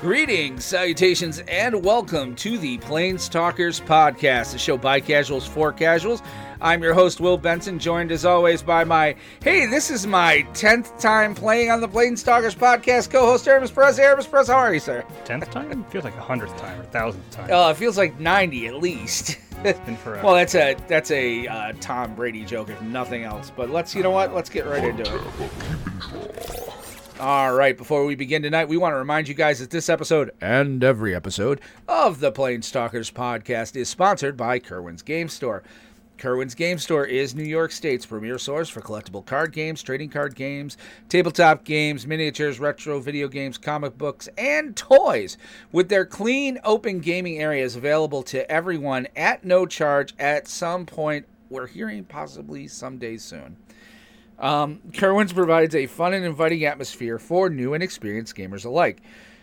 Greetings, salutations, and welcome to the Planestalkers Podcast, a show by casuals for casuals. I'm your host, Will Benson, joined as always by this is my 10th time playing on the Planestalkers Podcast, co-host Aramis Perez. Aramis Perez, how are you, sir? 10th time? It feels like 100th time or 1000th time. It feels like 90 at least. It's been forever. Well, that's a Tom Brady joke, if nothing else. But let's get right into it. All right, before we begin tonight, we want to remind you guys that this episode and every episode of the Planestalkers Podcast is sponsored by Kerwin's Game Store. Kerwin's Game Store is New York State's premier source for collectible card games, trading card games, tabletop games, miniatures, retro video games, comic books, and toys. With their clean, open gaming areas available to everyone at no charge at some point, we're hearing possibly someday soon. Kerwin's provides a fun and inviting atmosphere for new and experienced gamers alike.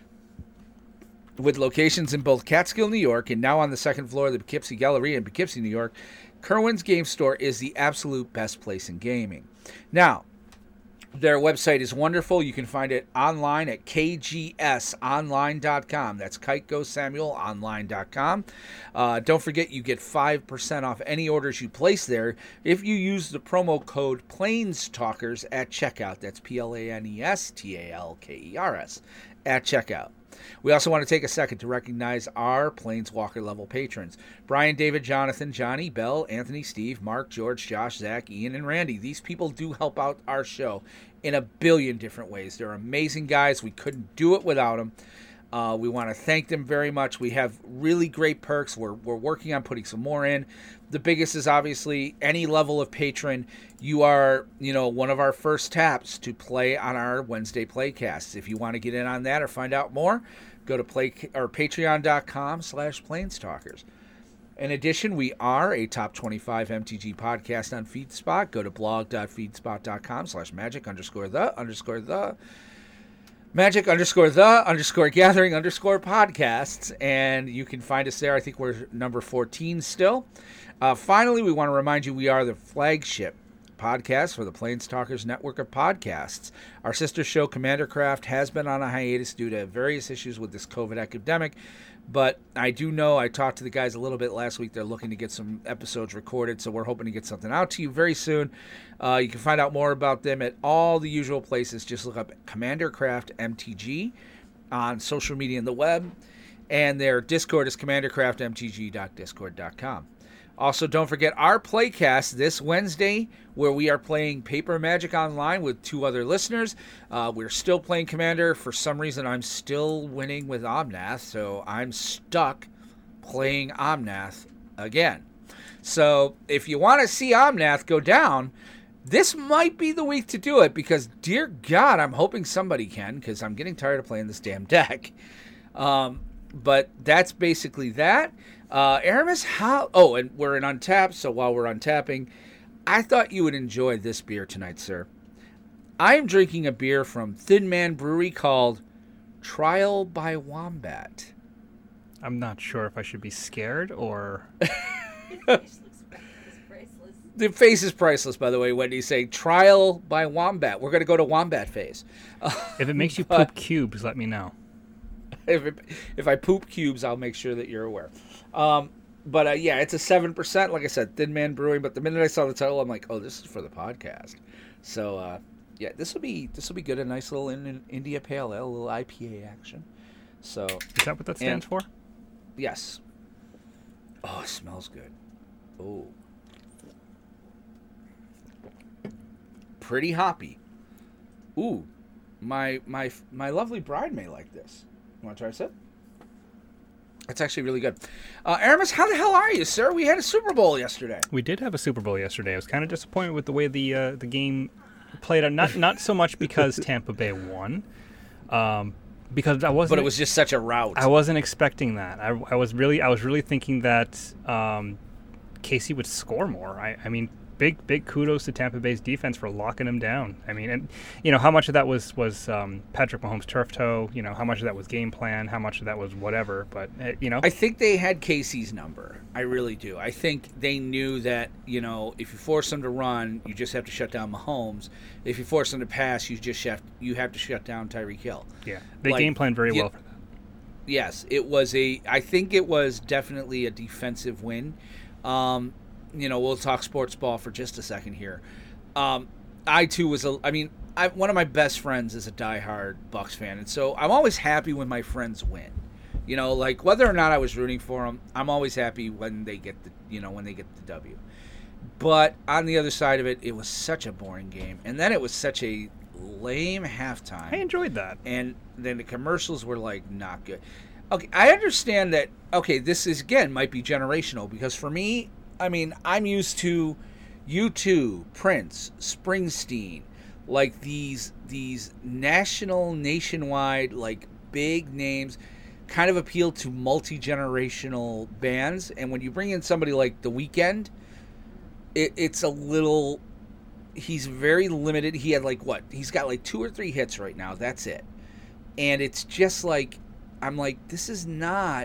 With locations in both Catskill, New York, and now on the second floor of the Poughkeepsie Galleria in Poughkeepsie, New York, Kerwin's Game Store is the absolute best place in gaming. Now, their website is wonderful. You can find it online at kgsonline.com. That's KiteGoSamuelOnline.com. Don't forget, you get 5% off any orders you place there if you use the promo code Planestalkers at checkout. That's PLANESTALKERS at checkout. We also want to take a second to recognize our Planeswalker level patrons: Brian, David, Jonathan, Johnny, Bell, Anthony, Steve, Mark, George, Josh, Zach, Ian, and Randy. These people do help out our show in a billion different ways. They're amazing guys. We couldn't do it without them. We want to thank them very much. We have really great perks. We're working on putting some more in. The biggest is obviously any level of patron. You are, one of our first taps to play on our Wednesday playcasts. If you want to get in on that or find out more, go to patreon.com/Planestalkers. In addition, we are a top 25 MTG podcast on FeedSpot. Go to blog.feedspot.com/magic_the_gathering_podcasts, and you can find us there. I think we're number 14 still. Finally, we want to remind you we are the flagship podcast for the Planestalkers network of podcasts. Our sister show, Commander Craft, has been on a hiatus due to various issues with this COVID epidemic, but I do know, I talked to the guys a little bit last week, they're looking to get some episodes recorded, so we're hoping to get something out to you very soon. You can find out more about them at all the usual places. Just look up Commander Craft MTG on social media and the web, and their Discord is commandercraftmtg.discord.com. Also, don't forget our playcast this Wednesday, where we are playing Paper Magic Online with two other listeners. We're still playing Commander. For some reason, I'm still winning with Omnath, so I'm stuck playing Omnath again. So if you want to see Omnath go down, this might be the week to do it, because, dear God, I'm hoping somebody can, because I'm getting tired of playing this damn deck. But that's basically that. Aramis, and we're in Untap, so while we're untapping, I thought you would enjoy this beer tonight, sir. I am drinking a beer from Thin Man Brewery called Trial by Wombat. I'm not sure if I should be scared or... The face is priceless, by the way, Wendy's saying Trial by Wombat. We're going to go to Wombat phase. If it makes you poop cubes, let me know. If I poop cubes, I'll make sure that you're aware. Yeah, it's a 7%. Like I said, Thin Man Brewing. But the minute I saw the title, I'm like, oh, this is for the podcast. So this will be good. A nice little India Pale Ale, a little IPA action. So is that what that stands for? Yes. Oh, it smells good. Oh, pretty hoppy. Ooh, my lovely bride may like this. You want to try a sip? It's actually really good. Aramis, how the hell are you, sir? We had a Super Bowl yesterday. We did have a Super Bowl yesterday. I was kind of disappointed with the way the game played out. Not so much because Tampa Bay won, because I wasn't. But it was just such a rout. I wasn't expecting that. I was really thinking that KC would score more. I mean, big kudos to Tampa Bay's defense for locking him down. I mean, and how much of that was Patrick Mahomes' turf toe? How much of that was game plan? How much of that was whatever? But I think they had KC's number. I really do. I think they knew that if you force them to run, you just have to shut down Mahomes. If you force them to pass, you have to shut down Tyreek Hill. Yeah, they game planned very well for that. Yes, it was I think it was definitely a defensive win. We'll talk sports ball for just a second here. I too was one of my best friends is a diehard Bucks fan, and so I'm always happy when my friends win. Like whether or not I was rooting for them, I'm always happy when they get the W. But on the other side of it, it was such a boring game, and then it was such a lame halftime. I enjoyed that, and then the commercials were like not good. Okay, I understand that. Okay, this is again might be generational because for me, I'm used to U2, Prince, Springsteen, like these nationwide, like big names, kind of appeal to multi-generational bands. And when you bring in somebody like The Weeknd, it's a little. He's very limited. He had he's got like 2 or 3 hits right now. That's it. And it's just like, I'm like, this is not,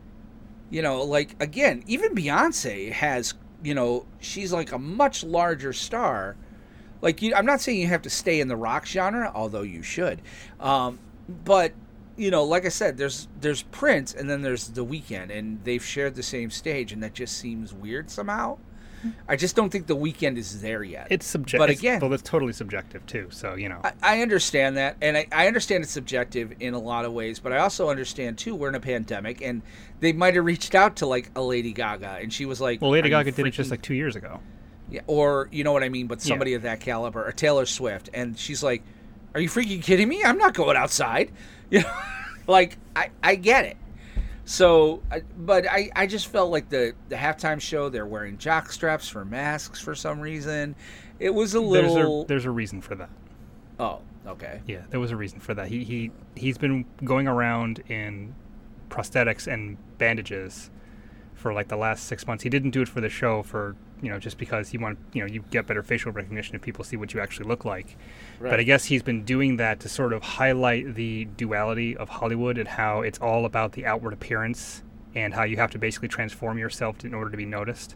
again, even Beyonce has, she's like a much larger star. I'm not saying you have to stay in the rock genre, although you should. But, like I said, there's Prince and then there's The Weeknd, and they've shared the same stage, and that just seems weird somehow. I just don't think The Weeknd is there yet. It's subjective. But again, it's totally subjective too. So I understand that, and I understand it's subjective in a lot of ways. But I also understand too we're in a pandemic, and they might have reached out to like a Lady Gaga, and she was like, "Well, Lady Gaga did it just like 2 years ago." Yeah, or you know what I mean. But somebody of that caliber, or Taylor Swift, and she's like, "Are you freaking kidding me? I'm not going outside." I get it. So, but I just felt like the halftime show, they're wearing jock straps for masks for some reason. It was a little... There's a reason for that. Oh, okay. Yeah, there was a reason for that. He's been going around in prosthetics and bandages for like the last 6 months. He didn't do it for the show for, just because you get better facial recognition if people see what you actually look like. Right. But I guess he's been doing that to sort of highlight the duality of Hollywood and how it's all about the outward appearance and how you have to basically transform yourself in order to be noticed.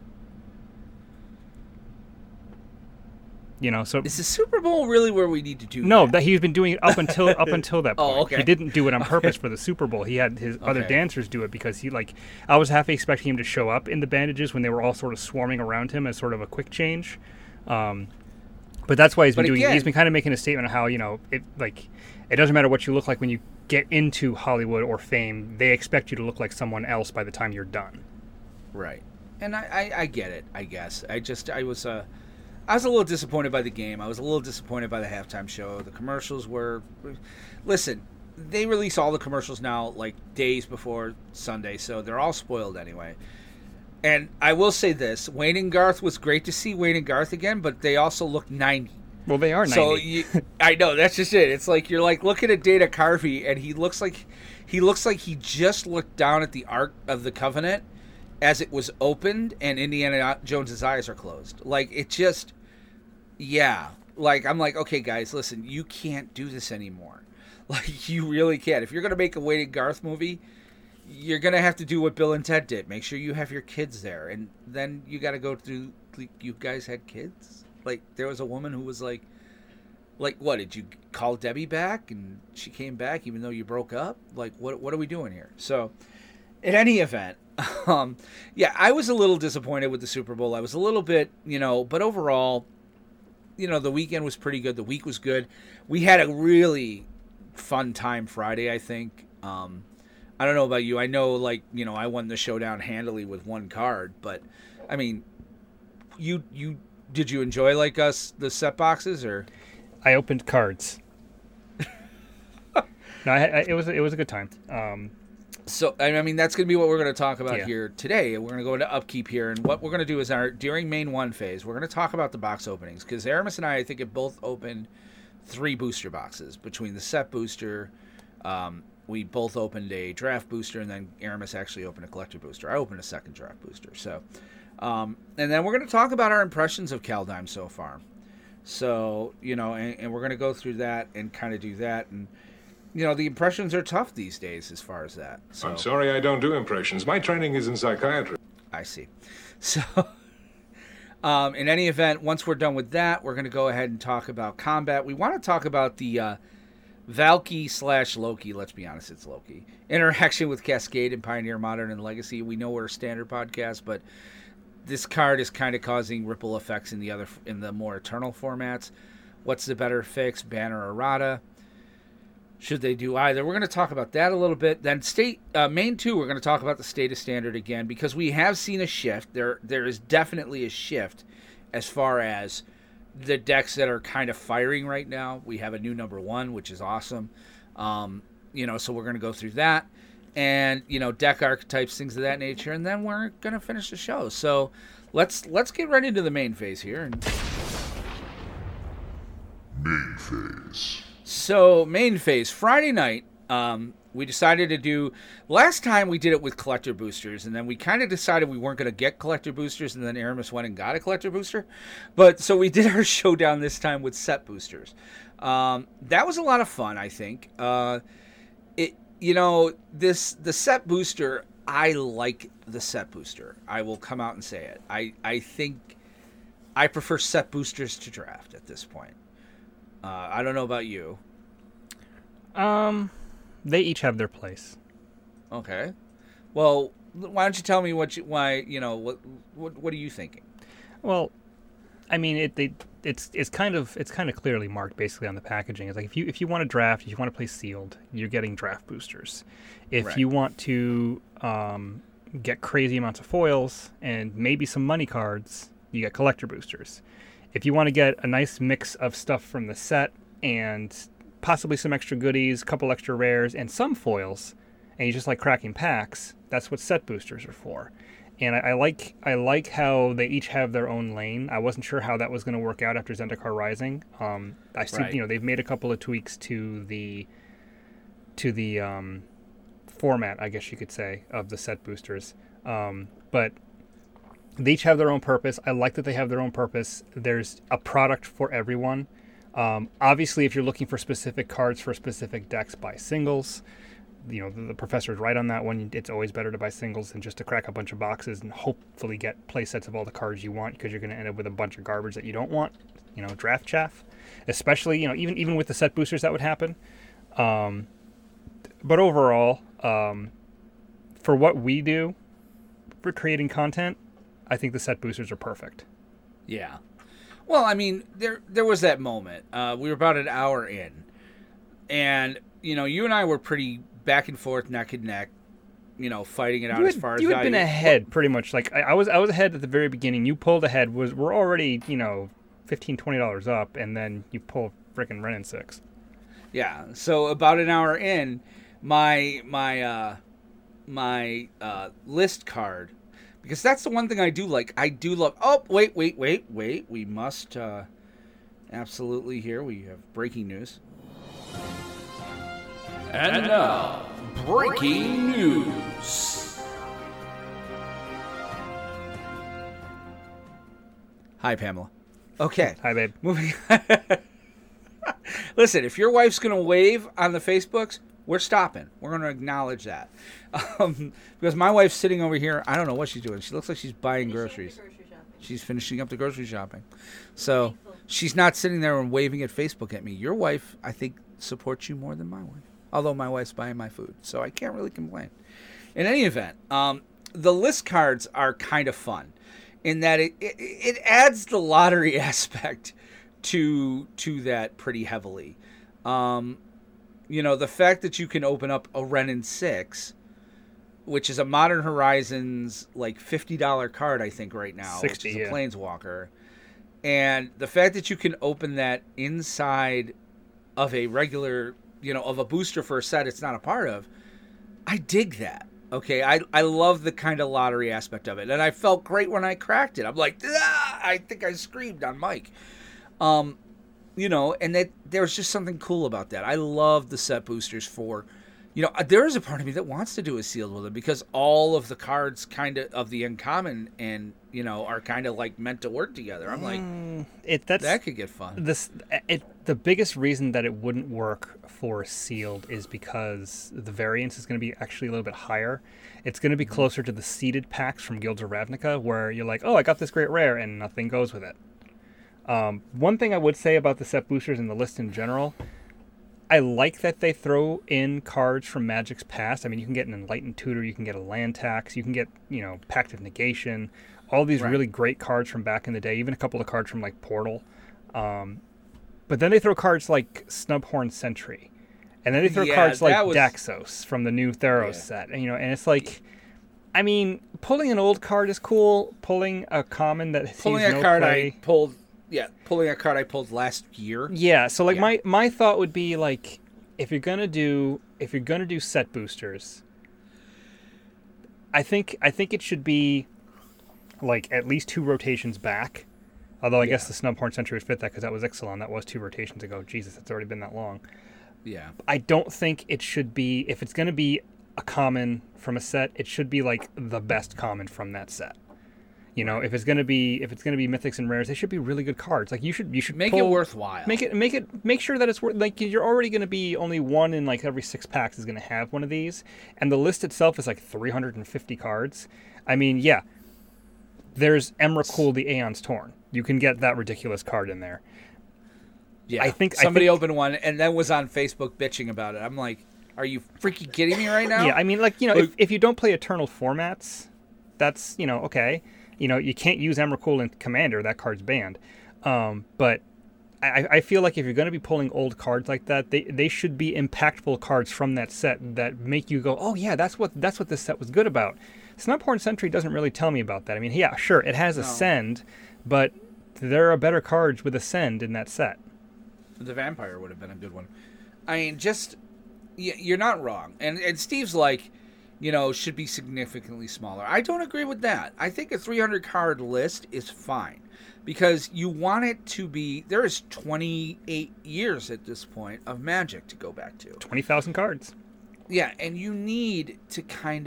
So is the Super Bowl really where we need to do no, that he's been doing it up until that point. Oh, okay. He didn't do it on purpose for the Super Bowl. He had his other dancers do it because I was half expecting him to show up in the bandages when they were all sort of swarming around him as sort of a quick change. But that's why he's been doing it. He's been kind of making a statement of how, it doesn't matter what you look like when you get into Hollywood or fame. They expect you to look like someone else by the time you're done. Right. And I get it, I guess. I was a little disappointed by the game. I was a little disappointed by the halftime show. The commercials were... Listen, they release all the commercials now like days before Sunday, so they're all spoiled anyway. And I will say this. Wayne and Garth was great to see Wayne and Garth again, but they also look 90. Well, they are 90. So I know, that's just it. It's like you're like looking at Dana Carvey, and he looks like he just looked down at the Ark of the Covenant as it was opened, and Indiana Jones's eyes are closed. Like, it just... Yeah, I'm like, okay, guys, listen, you can't do this anymore. Like, you really can't. If you're going to make a Wayne and Garth movie, you're going to have to do what Bill and Ted did. Make sure you have your kids there. And then you got to go through, you guys had kids? Like, there was a woman who was like, what, did you call Debbie back? And she came back even though you broke up? Like, what are we doing here? So, in any event, I was a little disappointed with the Super Bowl. I was a little bit, but overall... the weekend was pretty good. The week was good. We had a really fun time Friday, I think. I don't know about you. I know, I won the showdown handily with one card. But, did you enjoy, the set boxes? Or I opened cards. No, it was a good time. So, that's going to be what we're going to talk about here today. We're going to go into upkeep here. And what we're going to do is during main one phase, we're going to talk about the box openings. Because Aramis and I think, have both opened 3 booster boxes. Between the set booster, we both opened a draft booster, and then Aramis actually opened a collector booster. I opened a second draft booster. So, and then we're going to talk about our impressions of Kaldheim so far. So, and we're going to go through that and kind of do that. And the impressions are tough these days as far as that. So, I'm sorry I don't do impressions. My training is in psychiatry. I see. So, in any event, once we're done with that, we're going to go ahead and talk about combat. We want to talk about the Valky / Loki, let's be honest, it's Loki. Interaction with Cascade and Pioneer Modern and Legacy. We know we're a standard podcast, but this card is kind of causing ripple effects in the more Eternal formats. What's the better fix, Banner or Rada? Should they do either? We're going to talk about that a little bit. Then main 2, we're going to talk about the state of standard again, because we have seen a shift. There is definitely a shift as far as the decks that are kind of firing right now. We have a new number 1, which is awesome. So we're going to go through that. And, deck archetypes, things of that nature. And then we're going to finish the show. So let's get right into the main phase here. Main phase. So, main phase. Friday night, we decided to do... Last time we did it with collector boosters, and then we kind of decided we weren't going to get collector boosters, and then Aramis went and got a collector booster. But, so we did our showdown this time with set boosters. That was a lot of fun, I think. The set booster, I like the set booster. I will come out and say it. I think I prefer set boosters to draft at this point. I don't know about you. They each have their place. Okay. Well, why don't you tell me what are you thinking? Well, I mean, it's kind of clearly marked basically on the packaging. It's like if you want to draft, if you want to play sealed, you're getting draft boosters. If you want to get crazy amounts of foils and maybe some money cards, you get collector boosters. If you want to get a nice mix of stuff from the set and possibly some extra goodies, a couple extra rares, and some foils, and you just like cracking packs, that's what set boosters are for. And I like how they each have their own lane. I wasn't sure how that was going to work out after Zendikar Rising. I see, they've made a couple of tweaks to the format, I guess you could say, of the set boosters. But they each have their own purpose. I like that they have their own purpose. There's a product for everyone. Obviously, if you're looking for specific cards for specific decks, buy singles. The professor's right on that one. It's always better to buy singles than just to crack a bunch of boxes and hopefully get play sets of all the cards you want, because you're going to end up with a bunch of garbage that you don't want. Draft chaff. Especially, even with the set boosters, that would happen. But overall, for what we do for creating content, I think the set boosters are perfect. Yeah. Well, I mean, there was that moment. We were about an hour in. And, you and I were pretty back and forth, neck and neck, fighting it out as far as you had been ahead pretty much. Like I was ahead at the very beginning. You pulled ahead. We're already, $15, $20 up, and then you pull frickin' Wrenn and 6. Yeah. So about an hour in, my list card, because that's the one thing I do like. I do love... Oh, wait. We must... absolutely here. We have breaking news. And now, breaking news. Hi, Pamela. Okay. Hi, babe. Moving. Listen, if your wife's going to wave on the Facebooks, we're stopping. We're going to acknowledge that. Because my wife's sitting over here. I don't know what she's doing. She looks like she's buying groceries. She's finishing up the grocery shopping. So she's not sitting there and waving at Facebook at me. Your wife, I think, supports you more than my wife. Although my wife's buying my food. So I can't really complain. In any event, the list cards are kind of fun in that it adds the lottery aspect to that pretty heavily. The fact that you can open up a Wrenn and 6, which is a Modern Horizons like $50 card, I think, right now, 60, which is a Planeswalker. And the fact that you can open that inside of a regular, of a booster for a set it's not a part of, I dig that. Okay, I love the kind of lottery aspect of it. And I felt great when I cracked it. I'm like, I think I screamed on mic. And that there's just something cool about that. I love the set boosters for, there is a part of me that wants to do a sealed with it, because all of the cards kind of the uncommon and, are kind of like meant to work together. I'm like, that could get fun. The biggest reason that it wouldn't work for sealed is because the variance is going to be actually a little bit higher. It's going to be closer to the seeded packs from Guilds of Ravnica, where you're like, oh, I got this great rare, and nothing goes with it. One thing I would say about the set boosters and the list in general, I like that they throw in cards from Magic's past. I mean, you can get an Enlightened Tutor, you can get a Land Tax, you can get, Pact of Negation, all these really great cards from back in the day, even a couple of cards from, like, Portal. But then they throw cards like Snubhorn Sentry. And then they throw cards like Daxos from the new Theros set. And it's like, I mean, pulling an old card is cool. Pulling a common that sees no play. Pulling a card I pulled last year. Yeah, so like my thought would be like, if you're gonna do set boosters, I think it should be like at least 2 rotations back. Although I guess the Snubhorn Sentry would fit that because that was Ixalan. That was 2 rotations ago. Jesus, it's already been that long. Yeah. I don't think it should be, if it's going to be a common from a set, it should be like the best common from that set. If it's going to be mythics and rares, they should be really good cards. Like you should make it worthwhile. Make sure that it's worth, like you're already going to be only one in like every 6 packs is going to have one of these, and the list itself is like 350 cards. I mean, yeah. There's Emrakul the Aeon's Torn. You can get that ridiculous card in there. Yeah, I think somebody opened one and then was on Facebook bitching about it. I'm like, are you freaking kidding me right now? Yeah, I mean, like, if you don't play Eternal formats, that's, okay. You can't use Emrakul in Commander. That card's banned. But I feel like if you're going to be pulling old cards like that, they should be impactful cards from that set that make you go, oh, yeah, that's what this set was good about. Snubhorn Sentry doesn't really tell me about that. I mean, yeah, sure, it has Ascend, but there are better cards with Ascend in that set. The Vampire would have been a good one. I mean, you're not wrong. And Steve's like, should be significantly smaller. I don't agree with that. I think a 300-card list is fine because you want it to be, there is 28 years at this point of Magic to go back to. 20,000 cards. Yeah, and you need to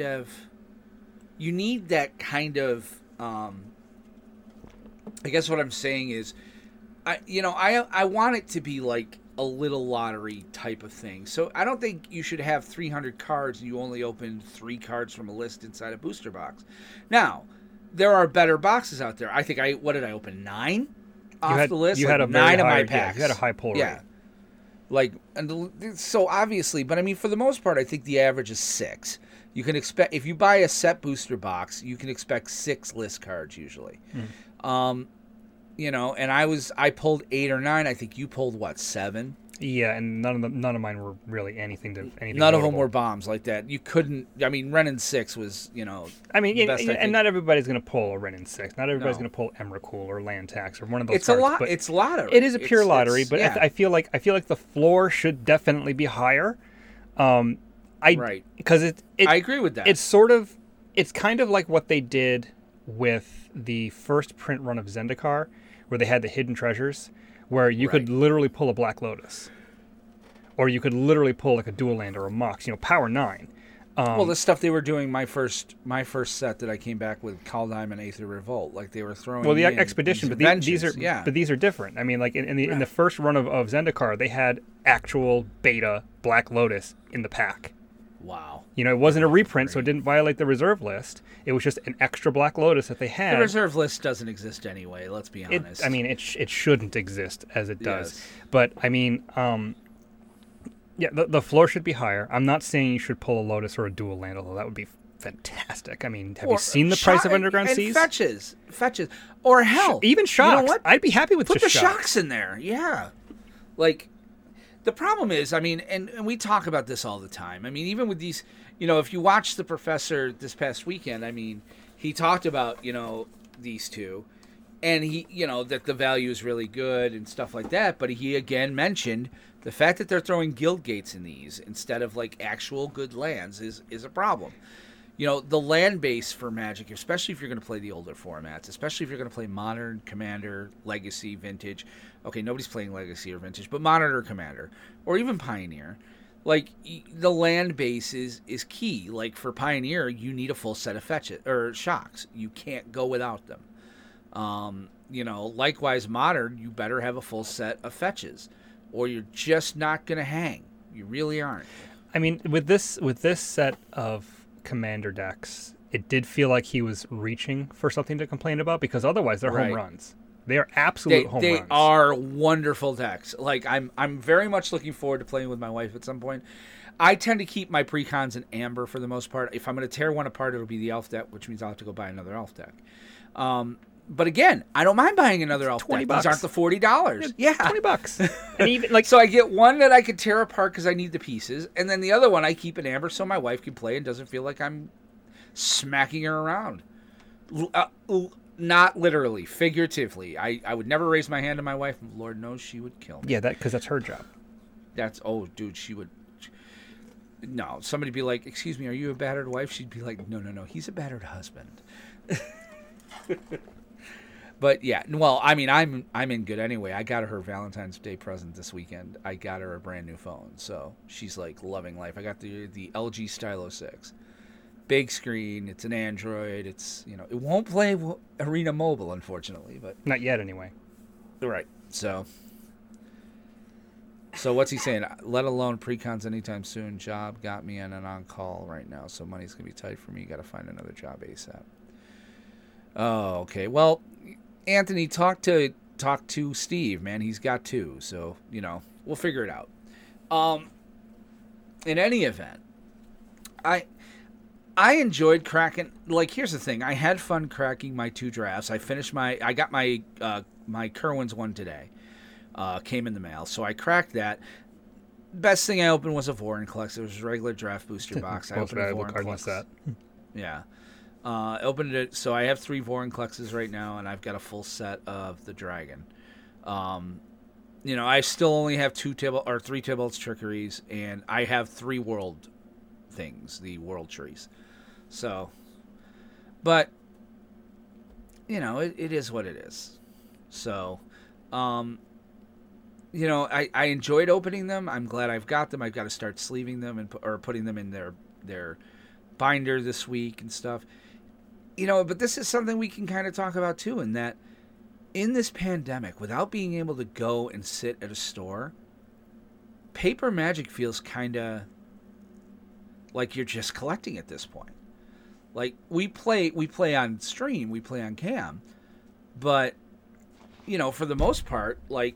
that kind of, I guess what I'm saying is, I want it to be like a little lottery type of thing. So I don't think you should have 300 cards and you only open 3 cards from a list inside a booster box. Now, there are better boxes out there. I think what did I open? 9 off the list? You had a 9 of my packs. Yeah, you had a high pull rate. Yeah. Like, so obviously, but I mean, for the most part, I think the average is 6. You can expect, if you buy a set booster box, you can expect 6 list cards usually. And I pulled 8 or 9. I think you pulled 7? Yeah, and none of mine were really anything. None notable. Of them were bombs like that. You couldn't. I mean, Renin 6 was, I mean, and not everybody's going to pull a Renin 6. Not everybody's going to pull Emrakul or Land Tax or one of those. It's cards, a lot. It's lottery. It is a pure lottery, but I feel like the floor should definitely be higher. Right. Because I agree with that. It's kind of like what they did with the first print run of Zendikar, where they had the hidden treasures, where you could literally pull a Black Lotus, or you could literally pull like a Dual Land or a Mox, Power 9. Well, the stuff they were doing my first set that I came back with, Kaldheim and Aether Revolt, like they were throwing. Well, the Expedition, but these are different. I mean, like in the first run of Zendikar, they had actual beta Black Lotus in the pack. Wow. It wasn't a reprint, so it didn't violate the reserve list. It was just an extra Black Lotus that they had. The reserve list doesn't exist anyway, let's be honest. It shouldn't exist as it does. Yes. But, I mean, the floor should be higher. I'm not saying you should pull a Lotus or a Dual Land, although that would be fantastic. I mean, have you seen the price of Underground Seas? Fetches. Or hell. Even Shocks. You know what? I'd be happy with Put just the Shocks in there, yeah. Like, the problem is, I mean, and we talk about this all the time. I mean, even with these, if you watch The Professor this past weekend, I mean, he talked about, these two, and he, that the value is really good and stuff like that. But he again mentioned the fact that they're throwing guild gates in these instead of like actual good lands is a problem. The land base for Magic, especially if you're going to play the older formats, especially if you're going to play Modern, Commander, Legacy, Vintage. Okay, nobody's playing Legacy or Vintage, but Modern or Commander, or even Pioneer. Like, the land base is key. Like, for Pioneer, you need a full set of fetches or Shocks. You can't go without them. Likewise, Modern, you better have a full set of fetches, or you're just not going to hang. You really aren't. I mean, with this set of Commander decks, it did feel like he was reaching for something to complain about, because otherwise they're home runs. They are absolute home They runs. are wonderful decks. Like I'm very much looking forward to playing with my wife at some point. I tend to keep my precons in amber for the most part. If I'm going to tear one apart, it'll be the elf deck, which means I'll have to go buy another elf deck. But again, I don't mind buying another elf deck. $20. These aren't the $40. Yeah, $20. And even like so I get one that I could tear apart because I need the pieces, and then the other one I keep in amber so my wife can play and doesn't feel like I'm smacking her around. Not literally, figuratively. I would never raise my hand to my wife. Lord knows she would kill me. yeah, because that's her job. Dude, she would. No, somebody'd be like, "Excuse me, are you a battered wife?" She'd be like, "No, he's a battered husband." But yeah, well, I mean, I'm in good anyway. I got her Valentine's Day present this weekend. I got her a brand new phone, so she's like loving life. I got the LG Stylo 6, big screen. It's an Android. It's it won't play Arena Mobile, unfortunately, but Not yet, anyway. right. So what's he saying? Let alone precons anytime soon. Job got me in and on call right now, so money's gonna be tight for me. Got to find another job ASAP. Oh, okay. Well, Anthony, talk to Steve, man. He's got two, so we'll figure it out. In any event, I enjoyed cracking. Like, here's the thing: I had fun cracking my 2 drafts. I got my my Kerwin's one today. Came in the mail, so I cracked that. Best thing I opened was a Vorinclex. It was a regular draft booster box. I Most opened a valuable card in the Vorinclex. set. Yeah. Opened it, so I have 3 Vorinclexes right now, and I've got a full set of the Dragon. I still only have 3 Tybalt's Trickeries, and I have 3 world things, the world trees. So, but it is what it is. So, I enjoyed opening them. I'm glad I've got them. I've got to start sleeving them or putting them in their binder this week and stuff. But this is something we can kind of talk about too, in that in this pandemic, without being able to go and sit at a store, Paper Magic feels kind of like you're just collecting at this point. Like, we play on stream, we play on cam, but for the most part, like,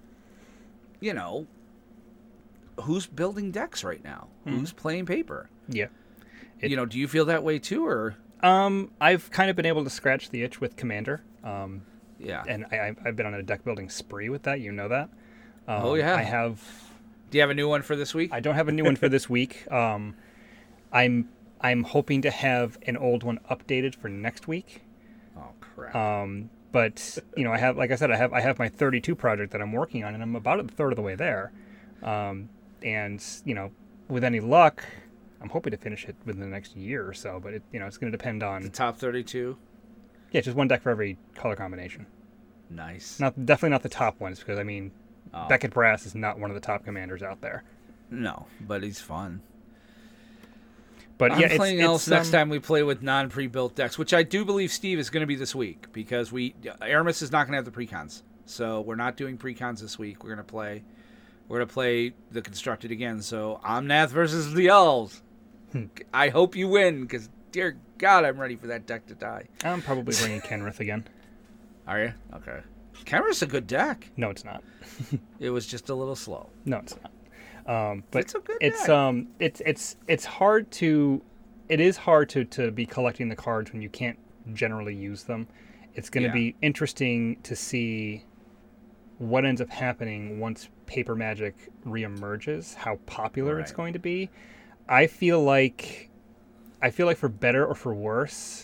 who's building decks right now? Mm-hmm. Who's playing Paper? Yeah. Do you feel that way too, or? I've kind of been able to scratch the itch with Commander. Yeah. And I've been on a deck building spree with that. You know that. Oh yeah. I have. Do you have a new one for this week? I don't have a new one for this week. I'm hoping to have an old one updated for next week. Oh crap. But I have, like I said, I have my 32 project that I'm working on, and I'm about a third of the way there. And with any luck, I'm hoping to finish it within the next year or so. But it's going to depend on the top 32. Yeah, just one deck for every color combination. Nice. Definitely not the top ones, because Beckett Brass is not one of the top commanders out there. No, but he's fun. But I'm playing else next time we play with non-pre-built decks, which I do believe Steve is going to be this week, because Aramis is not going to have the precons, so we're not doing precons this week. We're going to play the constructed again. So Omnath versus the Elves. I hope you win, because dear God, I'm ready for that deck to die. I'm probably bringing Kenrith again. Are you? Okay. Kenrith's a good deck. No, it's not. It was just a little slow. No, it's not. But it's a good deck. It's hard to. It is hard to be collecting the cards when you can't generally use them. It's going to be interesting to see what ends up happening once Paper Magic reemerges, how popular it's going to be. I feel like for better or for worse,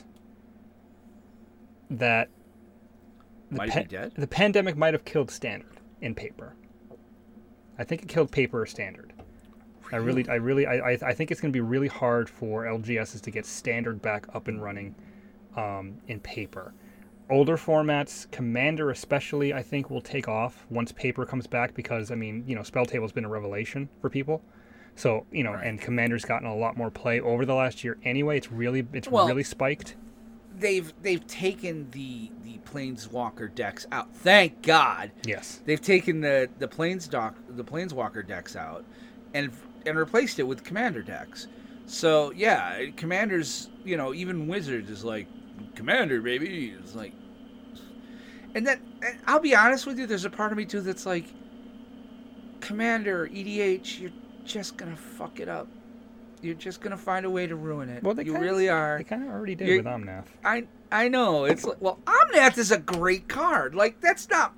that the pandemic might have killed Standard in Paper. I think it killed Paper or Standard. I think it's going to be really hard for LGSs to get Standard back up and running in Paper. Older formats, Commander especially, I think will take off once Paper comes back, because Spell Table's been a revelation for people. So and Commander's gotten a lot more play over the last year. Anyway, it's really spiked. They've taken the Planeswalker decks out. Thank God. Yes. They've taken the Planeswalker decks out and replaced it with Commander decks. So yeah, Commander's even Wizards is like, Commander, baby. It's like, And I'll be honest with you, there's a part of me too that's like, Commander, EDH, you're just gonna fuck it up. You're just gonna find a way to ruin it. Well, you really are. They kind of already did with Omnath. I know. It's like, well, Omnath is a great card. Like that's not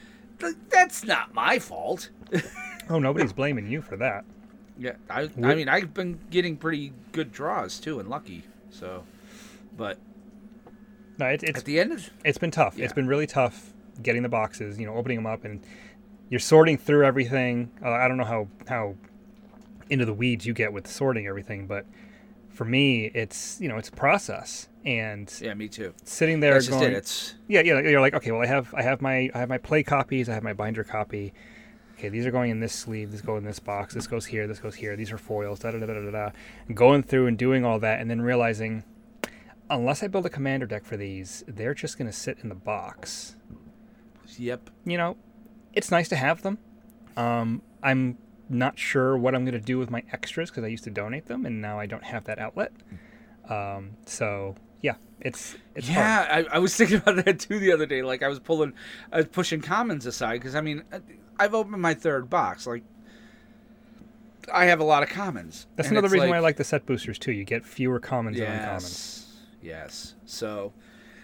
my fault. Oh, nobody's blaming you for that. Yeah, I mean, I've been getting pretty good draws too and lucky. So, but no, it's at the end, it's been tough. Yeah. It's been really tough getting the boxes. Opening them up, and you're sorting through everything. I don't know how into the weeds you get with sorting everything, but for me, it's it's a process. And yeah, me too. Sitting there That's going, just it. You're like, okay, well, I have my play copies, I have my binder copy. Okay, these are going in this sleeve, this go in this box, this goes here, these are foils, and going through and doing all that, and then realizing, unless I build a commander deck for these, they're just going to sit in the box. Yep. It's nice to have them. I'm not sure what I'm going to do with my extras because I used to donate them, and now I don't have that outlet. So yeah, it's yeah. hard. I was thinking about that too the other day. Like I was pushing commons aside because I mean, I've opened my third box. Like I have a lot of commons. That's another reason why I like the set boosters too. You get fewer commons than uncommons. Yes. So,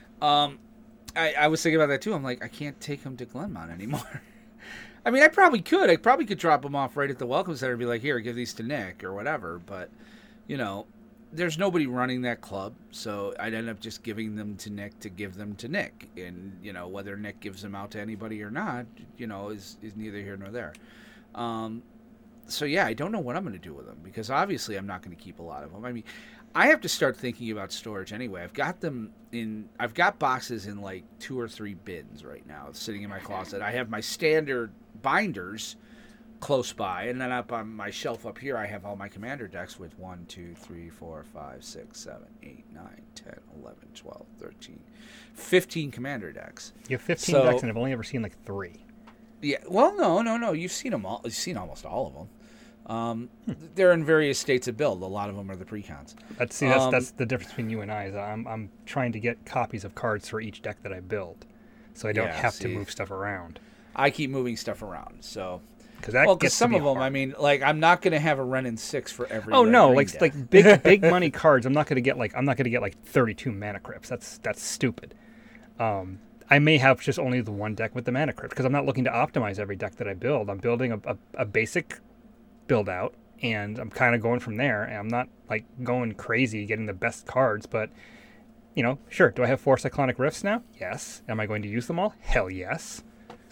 I was thinking about that too. I'm like, I can't take them to Glenmont anymore. I mean, I probably could. I probably could drop them off right at the Welcome Center and be like, here, give these to Nick or whatever. But, there's nobody running that club, so I'd end up just giving them to Nick to give them to Nick. And, whether Nick gives them out to anybody or not, is neither here nor there. So, yeah, I don't know what I'm going to do with them because obviously I'm not going to keep a lot of them. I mean, I have to start thinking about storage anyway. I've got boxes in like 2 or 3 bins right now sitting in my closet. I have my standard binders close by, and then up on my shelf up here I have all my commander decks with 1, 2, 3, 4, 5, 6, 7, 8, 9, 10, 11, 12, 13, 15 commander decks. You have 15 decks, and I've only ever seen like 3. Yeah, well, no. You've seen them all. You've seen almost all of them. They're in various states of build. A lot of them are the precons. That's the difference between you and I. Is I'm trying to get copies of cards for each deck that I build, so I don't have to move stuff around. I keep moving stuff around, so because some of them, hard. I mean, like I'm not going to have a Renin 6 for every. Oh no, deck. like big money cards. I'm not going to get like 32 mana crypts. That's stupid. I may have just only the one deck with the mana crypt because I'm not looking to optimize every deck that I build. I'm building a basic build out, and I'm kind of going from there. And I'm not like going crazy getting the best cards, but sure. Do I have 4 Cyclonic Rifts now? Yes. Am I going to use them all? Hell yes.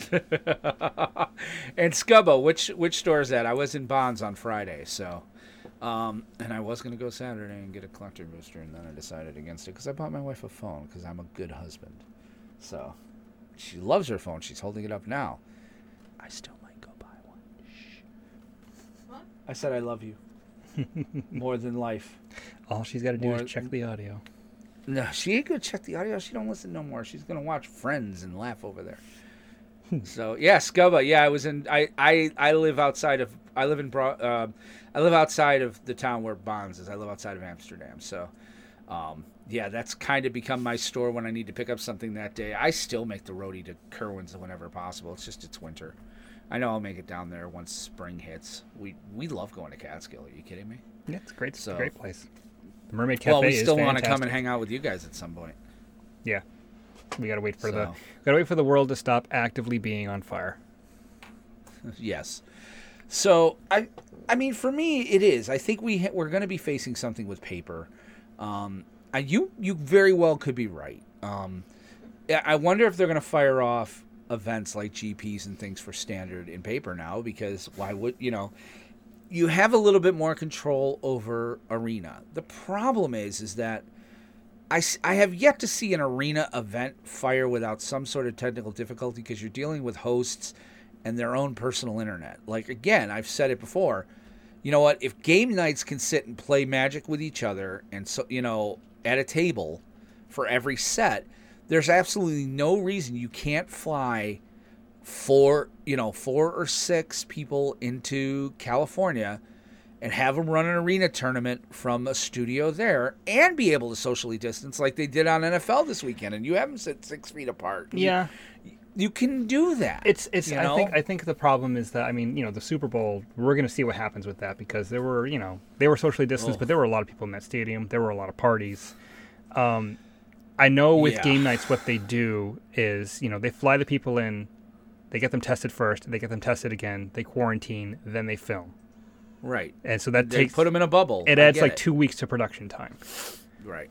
And Scubbo, which store is that? I was in Bonds on Friday, so and I was going to go Saturday and get a collector booster, and then I decided against it because I bought my wife a phone because I'm a good husband. So she loves her phone. She's holding it up now. I still might go buy one. Shh. What? I said I love you more than life. All she's got to do is check the audio. No, she ain't gonna check the audio. She don't listen no more. She's gonna watch Friends and laugh over there. So yeah, Scubba. Yeah, I was in. I live outside of. I live outside of the town where Bonds is. I live outside of Amsterdam. So, yeah, that's kind of become my store when I need to pick up something that day. I still make the roadie to Kerwin's whenever possible. It's winter. I know I'll make it down there once spring hits. We love going to Catskill. Are you kidding me? Yeah, it's great. It's a great place. The Mermaid Cafe is fantastic. Well, we still want to come and hang out with you guys at some point. Yeah. We gotta wait for the world to stop actively being on fire. Yes. So I mean, for me, it is. I think we're going to be facing something with paper. You very well could be right. I wonder if they're going to fire off events like GPs and things for standard in paper now, because why would you have a little bit more control over Arena. The problem is that I have yet to see an Arena event fire without some sort of technical difficulty, because you're dealing with hosts and their own personal internet. Like, again, I've said it before, you know what, if game nights can sit and play Magic with each other and so at a table for every set, there's absolutely no reason you can't fly 4 or 6 people into California and have them run an Arena tournament from a studio there and be able to socially distance like they did on NFL this weekend, and you have them sit 6 feet apart. Yeah. you can do that. It's. you know? I think the problem is that, I mean, the Super Bowl. We're going to see what happens with that, because there were, they were socially distanced, but there were a lot of people in that stadium. There were a lot of parties. I know with game nights, what they do is, they fly the people in, they get them tested first, they get them tested again, they quarantine, then they film. Right. And so that they put them in a bubble. It adds like 2 weeks to production time. Right.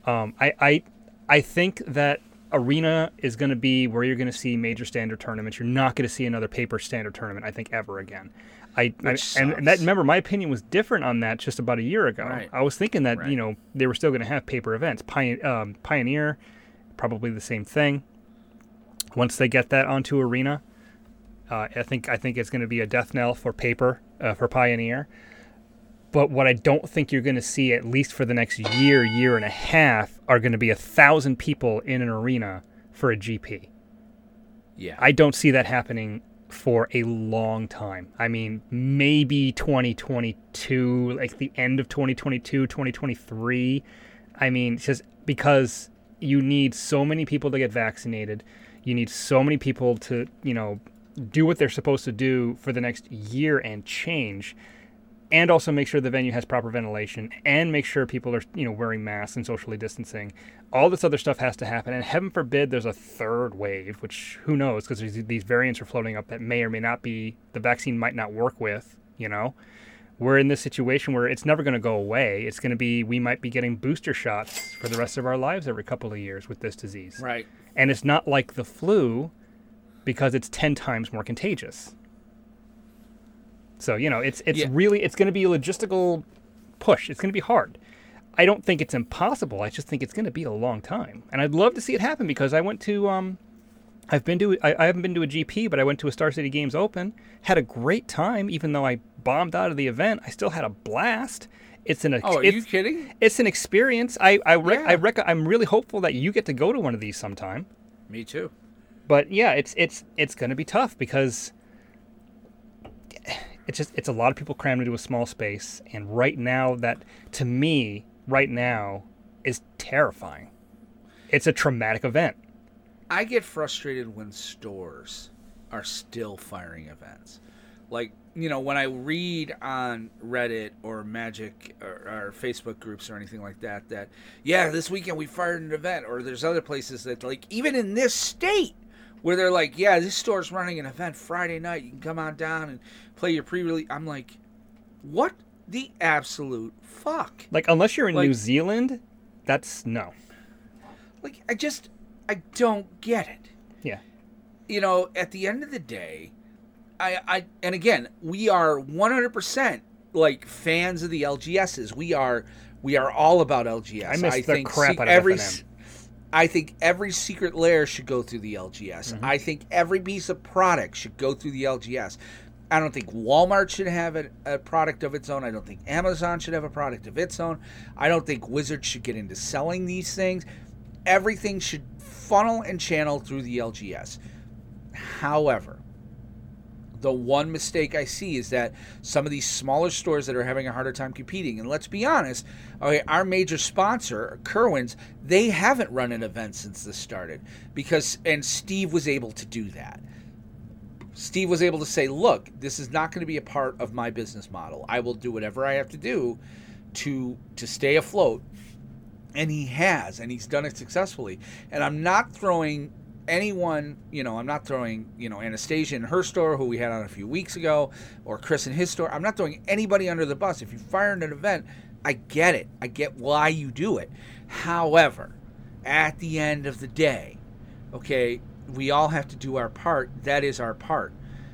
I think that Arena is going to be where you're going to see major standard tournaments. You're not going to see another paper standard tournament, I think, ever again. And that, remember, my opinion was different on that just about a year ago. Right. I was thinking that they were still going to have paper events. Pioneer, probably the same thing. Once they get that onto Arena, I think it's going to be a death knell for paper for Pioneer. But what I don't think you're going to see, at least for the next year and a half, are going to be 1,000 people in an arena for a GP. Yeah. I don't see that happening for a long time. I mean, maybe 2022, like the end of 2022, 2023. I mean, just because you need so many people to get vaccinated. You need so many people to, do what they're supposed to do for the next year and change. And also make sure the venue has proper ventilation, and make sure people are, wearing masks and socially distancing. All this other stuff has to happen. And heaven forbid there's a third wave, which who knows, because these variants are floating up that may or may not be, the vaccine might not work with, We're in this situation where it's never going to go away. It's going to be, we might be getting booster shots for the rest of our lives every couple of years with this disease. Right. And it's not like the flu, because it's 10 times more contagious. So, it's really, it's going to be a logistical push. It's going to be hard. I don't think it's impossible. I just think it's going to be a long time. And I'd love to see it happen, because I went to, I haven't been to a GP, but I went to a Star City Games Open, had a great time. Even though I bombed out of the event, I still had a blast. Are you kidding? It's an experience. I'm really hopeful that you get to go to one of these sometime. Me too. But yeah, it's going to be tough, because it's a lot of people crammed into a small space, and right now, that to me is terrifying. It's a traumatic event. I get frustrated when stores are still firing events. Like, when I read on Reddit or Magic or Facebook groups or anything like that, this weekend we fired an event, or there's other places that, like, even in this state, where they're like, yeah, this store's running an event Friday night. You can come on down and play your pre-release. I'm like, what the absolute fuck? Like, unless you're in New Zealand, that's no. Like, I don't get it. Yeah. At the end of the day, and again, we are 100% like fans of the LGSs. We are all about LGS. I miss the crap out of FNM. I think every secret lair should go through the LGS. Mm-hmm. I think every piece of product should go through the LGS. I don't think Walmart should have a product of its own. I don't think Amazon should have a product of its own. I don't think Wizards should get into selling these things. Everything should funnel and channel through the LGS. However, the one mistake I see is that some of these smaller stores that are having a harder time competing, and let's be honest, okay, our major sponsor, Kerwin's, they haven't run an event since this started, and Steve was able to do that. Steve was able to say, look, this is not going to be a part of my business model. I will do whatever I have to do to stay afloat. And he has, and he's done it successfully. And I'm not throwing anyone, I'm not throwing, Anastasia in her store, who we had on a few weeks ago, or Chris in his store. I'm not throwing anybody under the bus. If you fire an event, I get it. I get why you do it. However, at the end of the day, okay, we all have to do our part. That is our part.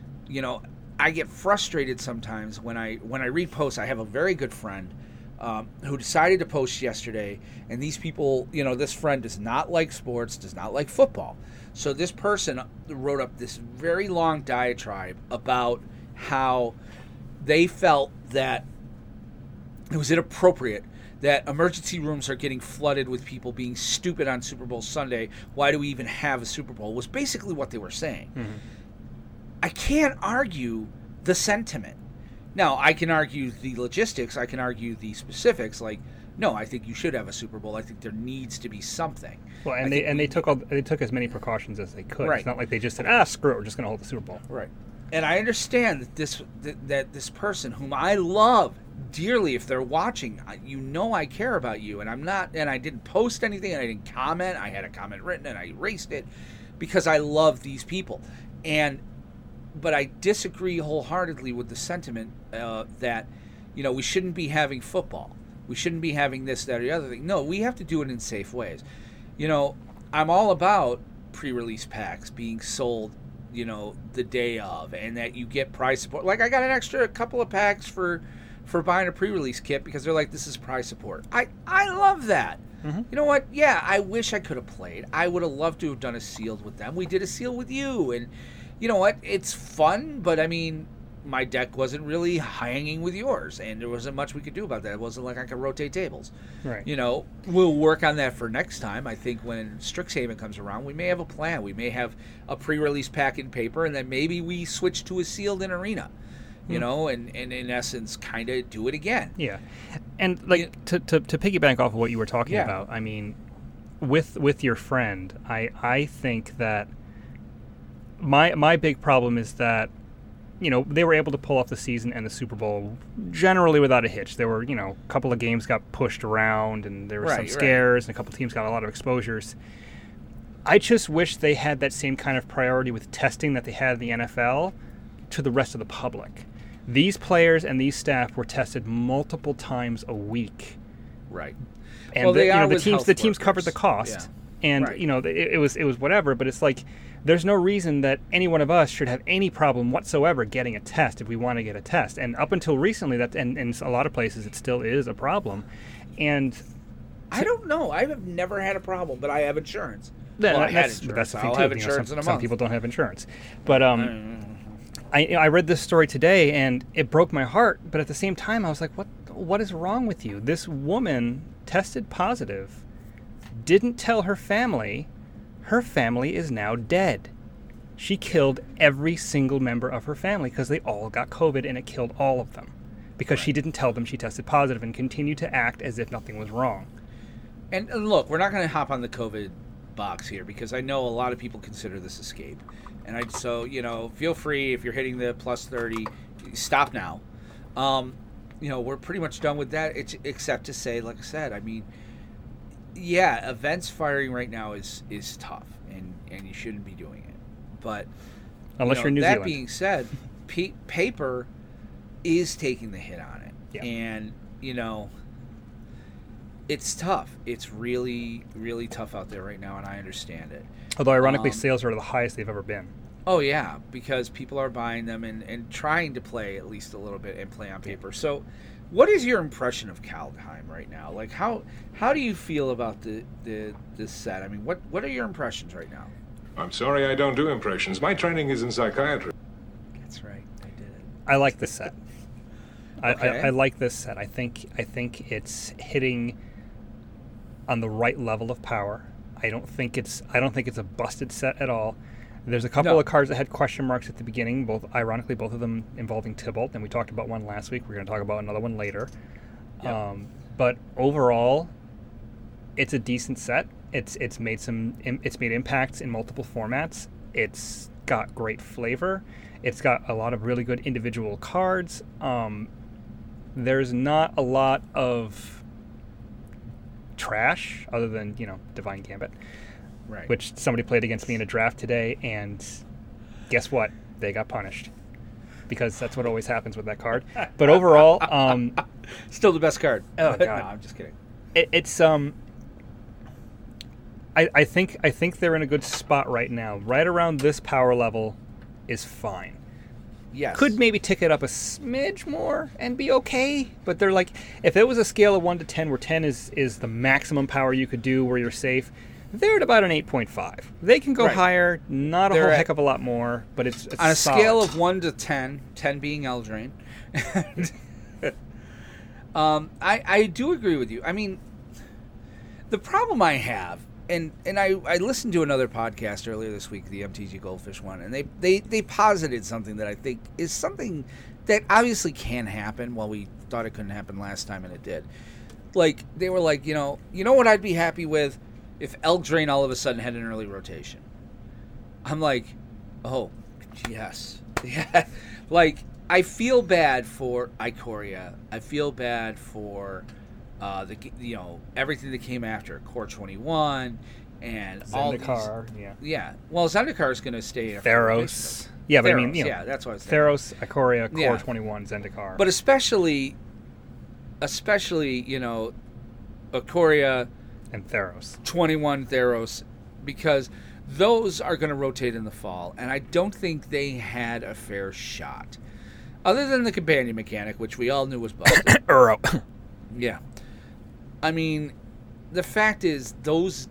I get frustrated sometimes when I read posts. I have a very good friend who decided to post yesterday, and these people, this friend does not like sports, does not like football. So this person wrote up this very long diatribe about how they felt that it was inappropriate that emergency rooms are getting flooded with people being stupid on Super Bowl Sunday. Why do we even have a Super Bowl? Was basically what they were saying. Mm-hmm. I can't argue the sentiment. Now, I can argue the logistics. I can argue the specifics. Like, no, I think you should have a Super Bowl. I think there needs to be something. Well, and they took as many precautions as they could. Right. It's not like they just said, screw it, we're just going to hold the Super Bowl. Right. And I understand that this person whom I love dearly, if they're watching, I care about you, and I didn't post anything, and I didn't comment. I had a comment written, and I erased it because I love these people. But I disagree wholeheartedly with the sentiment that, we shouldn't be having football. We shouldn't be having this, that, or the other thing. No, we have to do it in safe ways. I'm all about pre-release packs being sold, the day of, and that you get prize support. Like, I got an extra couple of packs for buying a pre-release kit because they're like, this is prize support. I love that. Mm-hmm. You know what? Yeah, I wish I could have played. I would have loved to have done a sealed with them. We did a seal with you, and you know what? It's fun, but I mean, my deck wasn't really hanging with yours, and there wasn't much we could do about that. It wasn't like I could rotate tables. Right. We'll work on that for next time. I think when Strixhaven comes around, we may have a plan. We may have a pre-release pack in paper, and then maybe we switch to a sealed in Arena. And in essence, kind of do it again. Yeah, and to piggyback off of what you were talking about, I mean, with your friend, I think that my big problem is that they were able to pull off the season and the Super Bowl generally without a hitch. There were a couple of games got pushed around, and there were some scares, and a couple of teams got a lot of exposures. I just wish they had that same kind of priority with testing that they had in the NFL to the rest of the public. These players and these staff were tested multiple times a week. Right. And the teams covered the cost. Yeah. And it was whatever, but it's like there's no reason that any one of us should have any problem whatsoever getting a test if we want to get a test. And up until recently, that and in a lot of places it still is a problem. And I don't know. I have never had a problem, but I have insurance. I had insurance. But that's the thing I'll too. have insurance in a month. Some people don't have insurance. But I read this story today, and it broke my heart. But at the same time, I was like, what is wrong with you? This woman tested positive, didn't tell her family. Her family is now dead. She killed every single member of her family because they all got COVID, and it killed all of them because she didn't tell them she tested positive and continued to act as if nothing was wrong. And look, we're not going to hop on the COVID box here because I know a lot of people consider this escape. And feel free if you're hitting the plus 30, stop now. We're pretty much done with that, except to say, like I said, I mean, yeah, events firing right now is tough, and you shouldn't be doing it. But unless you're in New Zealand. That being said, paper is taking the hit on it. Yeah. And, it's tough. It's really, really tough out there right now, and I understand it. Although, ironically, sales are the highest they've ever been. Oh, yeah, because people are buying them and trying to play at least a little bit and play on paper. So what is your impression of Kaldheim right now? Like, how do you feel about this set? I mean, what are your impressions right now? I'm sorry I don't do impressions. My training is in psychiatry. That's right. I did it. I like this set. Okay. I like this set. I think it's hitting on the right level of power. I don't think it's a busted set at all. There's a couple of cards that had question marks at the beginning, both of them involving Tybalt, and we talked about one last week. We're going to talk about another one later. Yep. But overall, it's a decent set. It's made impacts in multiple formats. It's got great flavor. It's got a lot of really good individual cards. There's not a lot of trash other than Divine Gambit. Right. Which somebody played against me in a draft today, and guess what? They got punished. Because that's what always happens with that card. But overall... still the best card. Oh, God. No, I'm just kidding. It's... I think they're in a good spot right now. Right around this power level is fine. Yes. Could maybe tick it up a smidge more and be okay, but they're like... If it was a scale of 1 to 10, where 10 is the maximum power you could do where you're safe... They're at about an 8.5. They can go higher, not a whole heck of a lot more, but it's on a solid. Scale of 1 to 10, 10 being Eldraine. I do agree with you. I mean, the problem I have, and I listened to another podcast earlier this week, the MTG Goldfish one, and they posited something that I think is something that obviously can happen. Well, we thought it couldn't happen last time, and it did. Like, they were like, you know what I'd be happy with if Eldraine all of a sudden had an early rotation. I'm like, oh, yes. Yeah. Like, I feel bad for Ikoria. I feel bad for everything that came after Core 21 and all these. Zendikar, Yeah. Well, Zendikar is going to stay. Theros. Yeah, but Theros, I mean, you know, yeah, that's what I was thinking. Theros, Ikoria, Core Yeah. 21, Zendikar. But especially, Ikoria and Theros. 21 Theros, because those are going to rotate in the fall, and I don't think they had a fair shot. Other than the companion mechanic, which we all knew was busted. Uro. Yeah. I mean, the fact is, those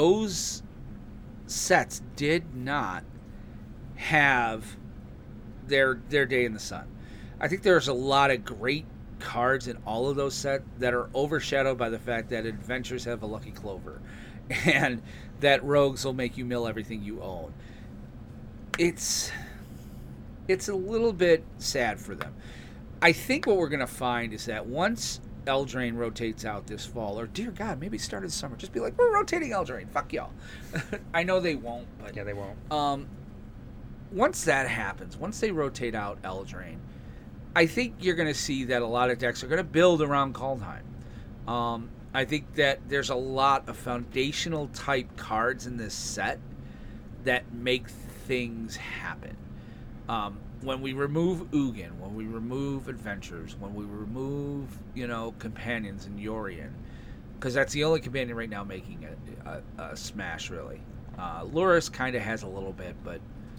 sets did not have their day in the sun. I think there's a lot of great cards in all of those sets that are overshadowed by the fact that adventures have a lucky clover and that rogues will make you mill everything you own. It's a little bit sad for them. I think what we're going to find is that once Eldraine rotates out this fall, or dear God, maybe start of the summer, just be like, we're rotating Eldraine. Fuck y'all. I know they won't, but Yeah, they won't. Once that happens, once they rotate out Eldraine, I think you're going to see that a lot of decks are going to build around Kaldheim. I think that there's a lot of foundational type cards in this set that make things happen. When we remove Ugin, when we remove Adventures, when we remove, Companions and Yorion, because that's the only companion right now making a smash, really. Lurrus kind of has a little bit, but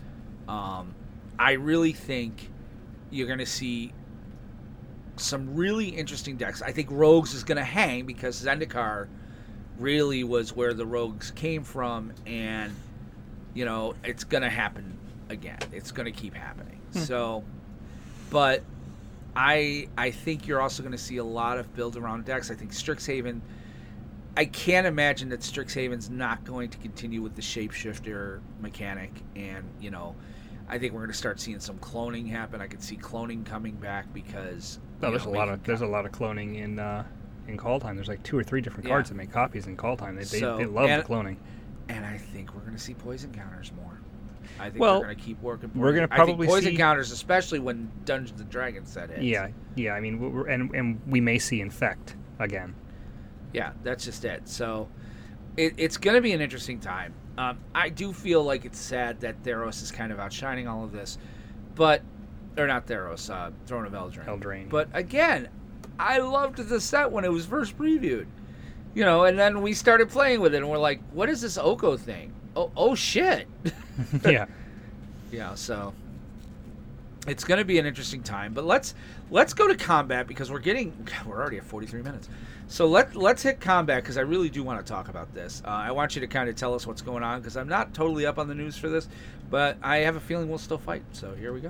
I really think you're going to see some really interesting decks. I think Rogues is going to hang because Zendikar really was where the Rogues came from, and, it's going to happen again. It's going to keep happening. So, but I think you're also going to see a lot of build around decks. I think Strixhaven, I can't imagine that Strixhaven's not going to continue with the shapeshifter mechanic, and, I think we're going to start seeing some cloning happen. I could see cloning coming back because there's a lot of cloning in Kaldheim. There's like 2 or 3 different cards that make copies in Kaldheim. They love the cloning. And I think we're going to see poison counters more. I think Well, they're going to keep working. we're gonna I probably think poison see- counters, especially when Dungeons and Dragons set hits. Yeah. I mean, and we may see Infect again. Yeah, that's just it. So it's going to be an interesting time. I do feel like it's sad that Theros is kind of outshining all of this, or not Theros, Throne of Eldraine. But again, I loved the set when it was first previewed, and then we started playing with it, and we're like, "What is this Oko thing? Oh shit!" Yeah. Yeah, so it's going to be an interesting time. But let's go to combat because we're already at 43 minutes. So let's hit combat because I really do want to talk about this. I want you to kind of tell us what's going on because I'm not totally up on the news for this, but I have a feeling we'll still fight. So here we go.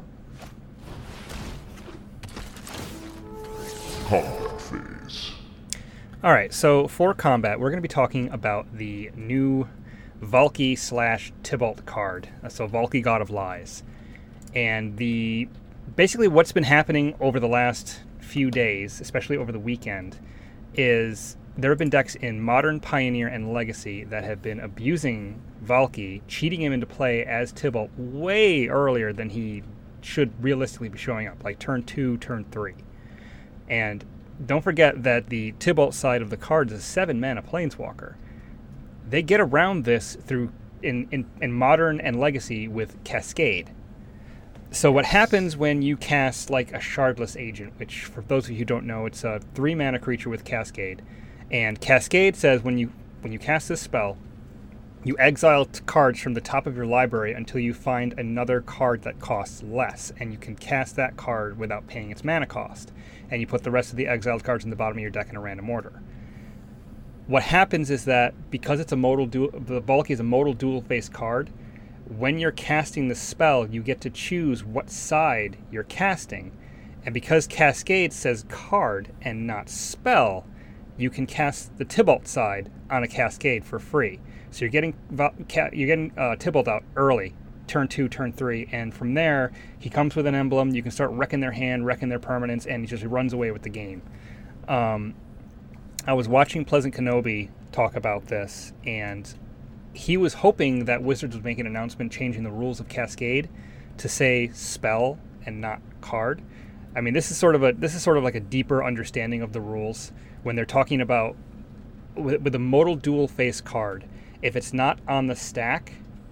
Combat phase. All right, so for combat, we're going to be talking about the new Valki / Tybalt card. So Valki, God of Lies. And basically what's been happening over the last few days, especially over the weekend, is there have been decks in Modern, Pioneer, and Legacy that have been abusing Valki, cheating him into play as Tybalt way earlier than he should realistically be showing up, like turn 2, turn 3. And don't forget that the Tybalt side of the cards is 7-mana Planeswalker. They get around this through in Modern and Legacy with Cascade. So what happens when you cast like a Shardless Agent, which for those of you who don't know, it's a 3-mana creature with Cascade. And Cascade says when you cast this spell, you exile cards from the top of your library until you find another card that costs less, and you can cast that card without paying its mana cost. And you put the rest of the exiled cards in the bottom of your deck in a random order. What happens is that because it's the Valki is a modal dual-face card, when you're casting the spell, you get to choose what side you're casting. And because Cascade says card and not spell, you can cast the Tybalt side on a Cascade for free. So you're getting Tybalt out early, turn 2, turn 3, and from there, he comes with an emblem. You can start wrecking their hand, wrecking their permanents, and he just runs away with the game. I was watching Pleasant Kenobi talk about this, and he was hoping that Wizards would make an announcement changing the rules of Cascade to say spell and not card. I mean, this is sort of like a deeper understanding of the rules when they're talking about with a modal dual face card. If it's not on the stack,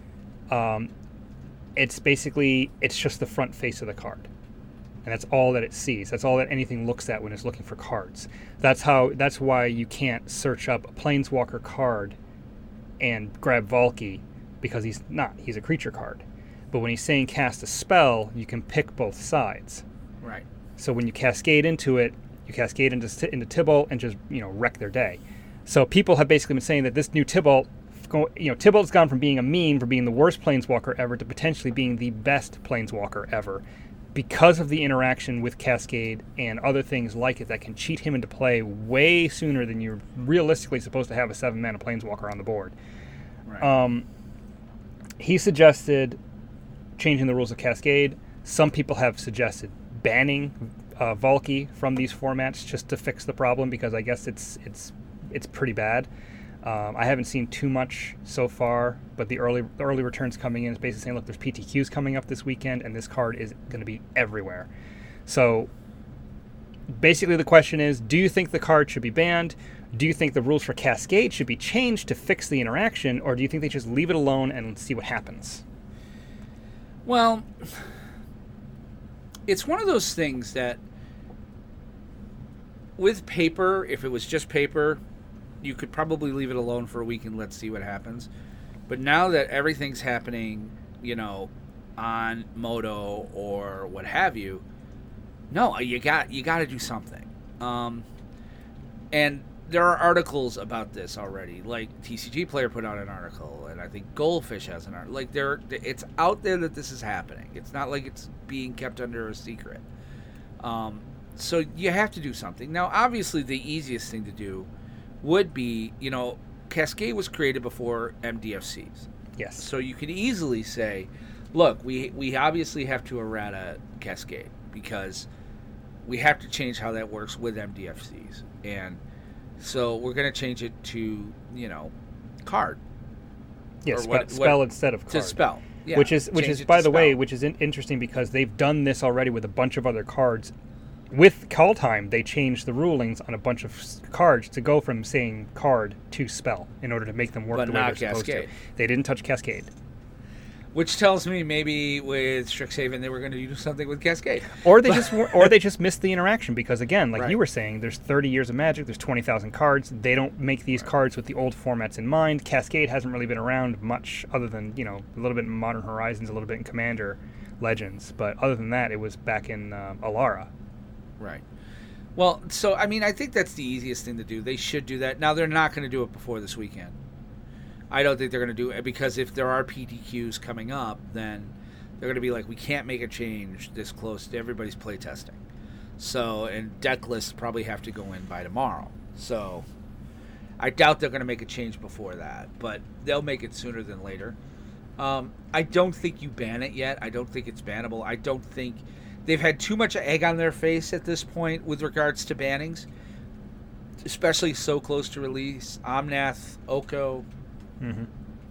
it's just the front face of the card. And that's all that it sees. That's all that anything looks at when it's looking for cards. That's why you can't search up a Planeswalker card and grab Valki, because he's a creature card. But when he's saying cast a spell, you can pick both sides. Right. So when you cascade into it, you cascade into Tibalt and just wreck their day. So people have basically been saying that this new Tibalt, Tibalt's gone from being a meme, for being the worst Planeswalker ever, to potentially being the best Planeswalker ever, because of the interaction with Cascade and other things like it that can cheat him into play way sooner than you're realistically supposed to have a 7-mana Planeswalker on the board. Right. He suggested changing the rules of Cascade. Some people have suggested banning Valki from these formats just to fix the problem, because I guess it's pretty bad. I haven't seen too much so far, but the early returns coming in is basically saying, look, there's PTQs coming up this weekend, and this card is going to be everywhere. So basically the question is, do you think the card should be banned? Do you think the rules for Cascade should be changed to fix the interaction, or do you think they just leave it alone and see what happens? Well, it's one of those things that with paper, if it was just paper, you could probably leave it alone for a week and let's see what happens. But now that everything's happening, on Moto or what have you, no, you got to do something. And there are articles about this already. Like TCG Player put out an article, and I think Goldfish has an article. Like it's out there that this is happening. It's not like it's being kept under a secret. So you have to do something. Now, obviously, the easiest thing to do would be, Cascade was created before MDFCs. Yes. So you could easily say, look, we obviously have to errata Cascade because we have to change how that works with MDFCs. And so we're going to change it to, card. Yes, spell instead of card. To spell. Yeah, which is by the way, which is interesting because they've done this already with a bunch of other cards. With Kaldheim, they changed the rulings on a bunch of cards to go from saying card to spell in order to make them work the way they're supposed to. They didn't touch Cascade. Which tells me maybe with Strixhaven they were going to do something with Cascade. Or they just missed the interaction because, again, like you were saying, there's 30 years of Magic, there's 20,000 cards. They don't make these cards with the old formats in mind. Cascade hasn't really been around much other than, a little bit in Modern Horizons, a little bit in Commander Legends. But other than that, it was back in Alara. Right. Well, so, I think that's the easiest thing to do. They should do that. Now, they're not going to do it before this weekend. I don't think they're going to do it because if there are PTQs coming up, then they're going to be like, we can't make a change this close to everybody's playtesting. So, and deck lists probably have to go in by tomorrow. So, I doubt they're going to make a change before that, but they'll make it sooner than later. I don't think you ban it yet. I don't think it's bannable. I don't think they've had too much egg on their face at this point with regards to bannings, especially so close to release. Omnath, Oko. Mm-hmm.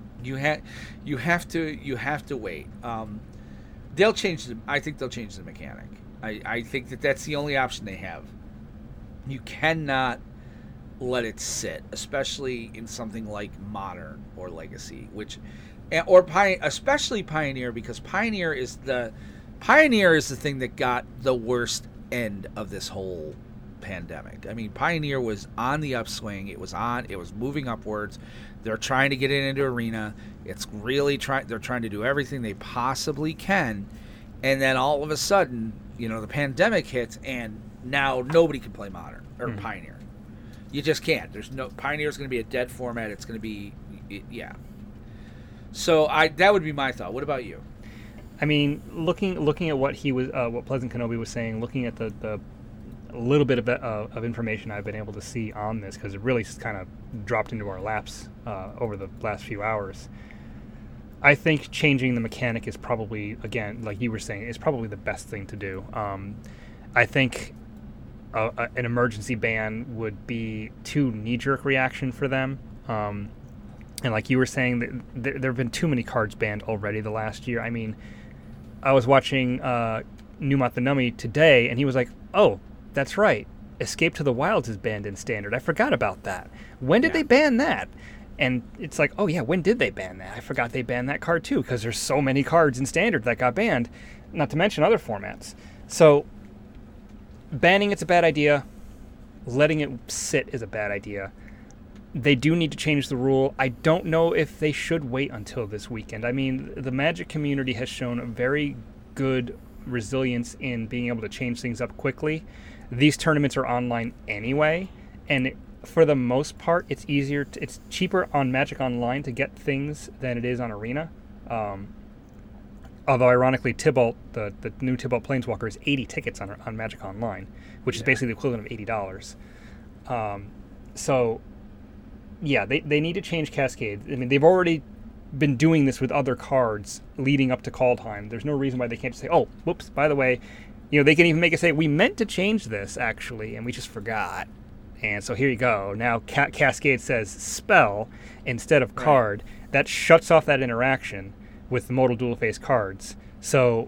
You have to wait. They'll change them. I think they'll change the mechanic. I think that's the only option they have. You cannot let it sit, especially in something like Modern or Legacy, especially Pioneer, because Pioneer is the thing that got the worst end of this whole pandemic. Pioneer was on the upswing. It was moving upwards. They're trying to get it into Arena. It's really they're trying to do everything they possibly can. And then all of a sudden, the pandemic hits and now nobody can play Modern or Pioneer. You just can't. Pioneer's going to be a dead format. It's going to be, yeah. So that would be my thought. What about you? Looking at what what Pleasant Kenobi was saying, looking at the little bit of information I've been able to see on this, because it really kind of dropped into our laps over the last few hours. I think changing the mechanic is probably, again, like you were saying, is probably the best thing to do. I think an emergency ban would be too knee-jerk reaction for them. And like you were saying, there have been too many cards banned already the last year. I mean, I was watching Numat the Nummy today, and he was like, "Oh, that's right. Escape to the Wilds is banned in Standard. I forgot about that. When did they ban that?" And it's like, oh yeah, when did they ban that? I forgot they banned that card too, because there's so many cards in Standard that got banned, not to mention other formats. So banning it's a bad idea. Letting it sit is a bad idea. They do need to change the rule. I don't know if they should wait until this weekend. I mean, the Magic community has shown a very good resilience in being able to change things up quickly. These tournaments are online anyway, and for the most part, it's cheaper on Magic Online to get things than it is on Arena. Although, ironically, Tibalt, the new Tibalt Planeswalker, is 80 tickets on Magic Online, which is basically the equivalent of $80. So, yeah, they need to change Cascade. I mean, they've already been doing this with other cards leading up to Kaldheim. There's no reason why they can't just say, oh, whoops, by the way, they can even make it say, we meant to change this, actually, and we just forgot. And so here you go. Now Cascade says spell instead of card. Right. That shuts off that interaction with the modal dual face cards. So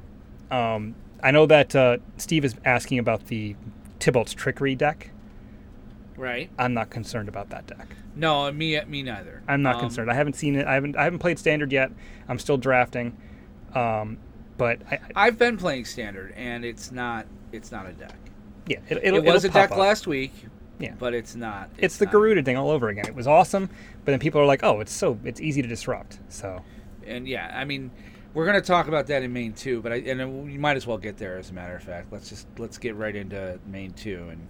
I know that Steve is asking about the Tibalt's Trickery deck. Right. I'm not concerned about that deck. No, me neither. I'm not concerned. I haven't seen it. I haven't played Standard yet. I'm still drafting. But I've been playing Standard, and it's not a deck. Yeah, it was a deck up last week. Yeah, but it's not. It's the Garuda thing all over again. It was awesome, but then people are like, "Oh, it's easy to disrupt." So, and yeah, I mean, we're going to talk about that in main 2, but we might as well get there. As a matter of fact, let's get right into main 2 and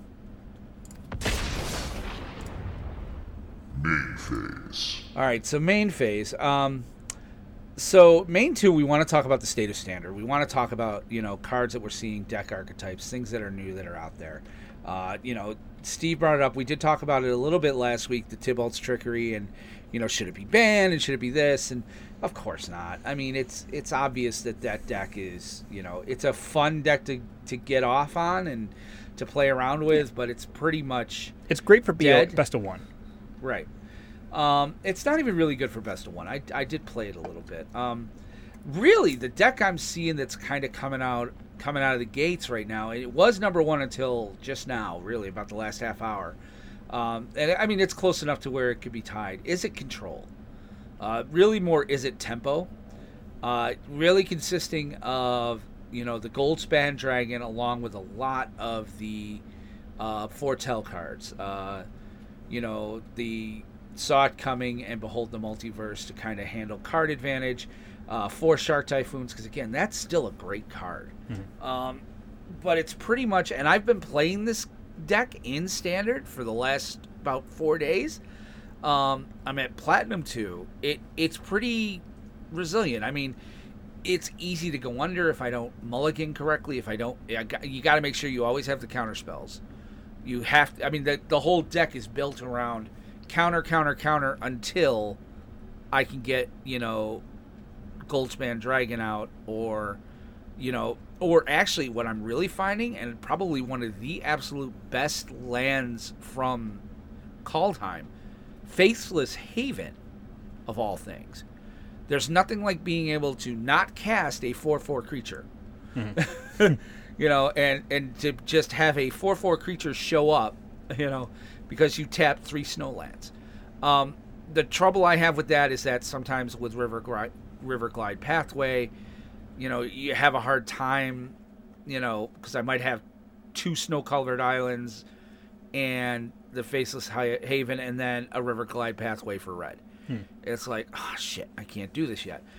main phase. All right, so main phase. So main 2, we want to talk about the state of Standard. We want to talk about cards that we're seeing, deck archetypes, things that are new that are out there. Steve brought it up. We did talk about it a little bit last week, the Tibalt's Trickery, and should it be banned and should it be this? And of course not. I mean, it's obvious that deck is it's a fun deck to get off on and to play around with, but it's pretty much it's great for dead. Best of 1. Right. It's not even really good for best of 1. I did play it a little bit. Really, the deck I'm seeing that's kind of coming out of the gates right now, it was number 1 until just now, really, about the last half hour. And I mean, it's close enough to where it could be tied. Is it Control? Really more, is it Tempo? Really consisting of, the Goldspan Dragon along with a lot of the Foretell cards. The Saw It Coming and Behold the Multiverse to kind of handle card advantage. 4 Shark Typhoons, because again, that's still a great card. Mm-hmm. But it's pretty much, and I've been playing this deck in Standard for the last about 4 days. I'm at Platinum 2. It's pretty resilient. I mean, it's easy to go under if I don't mulligan correctly. If I don't, you got to make sure you always have the counter spells. You have to, I mean, the whole deck is built around counter until I can get, Goldspan Dragon out, or actually what I'm really finding, and probably one of the absolute best lands from Kaldheim, Faithless Haven, of all things. There's nothing like being able to not cast a 4/4 creature. Mm-hmm. And to just have a 4/4 creature show up, because you tap 3 Snowlands. The trouble I have with that is that sometimes with River Glide Pathway, you have a hard time, because I might have 2 snow-covered islands and the Faceless Haven and then a River Glide Pathway for red. It's like, oh, shit, I can't do this yet.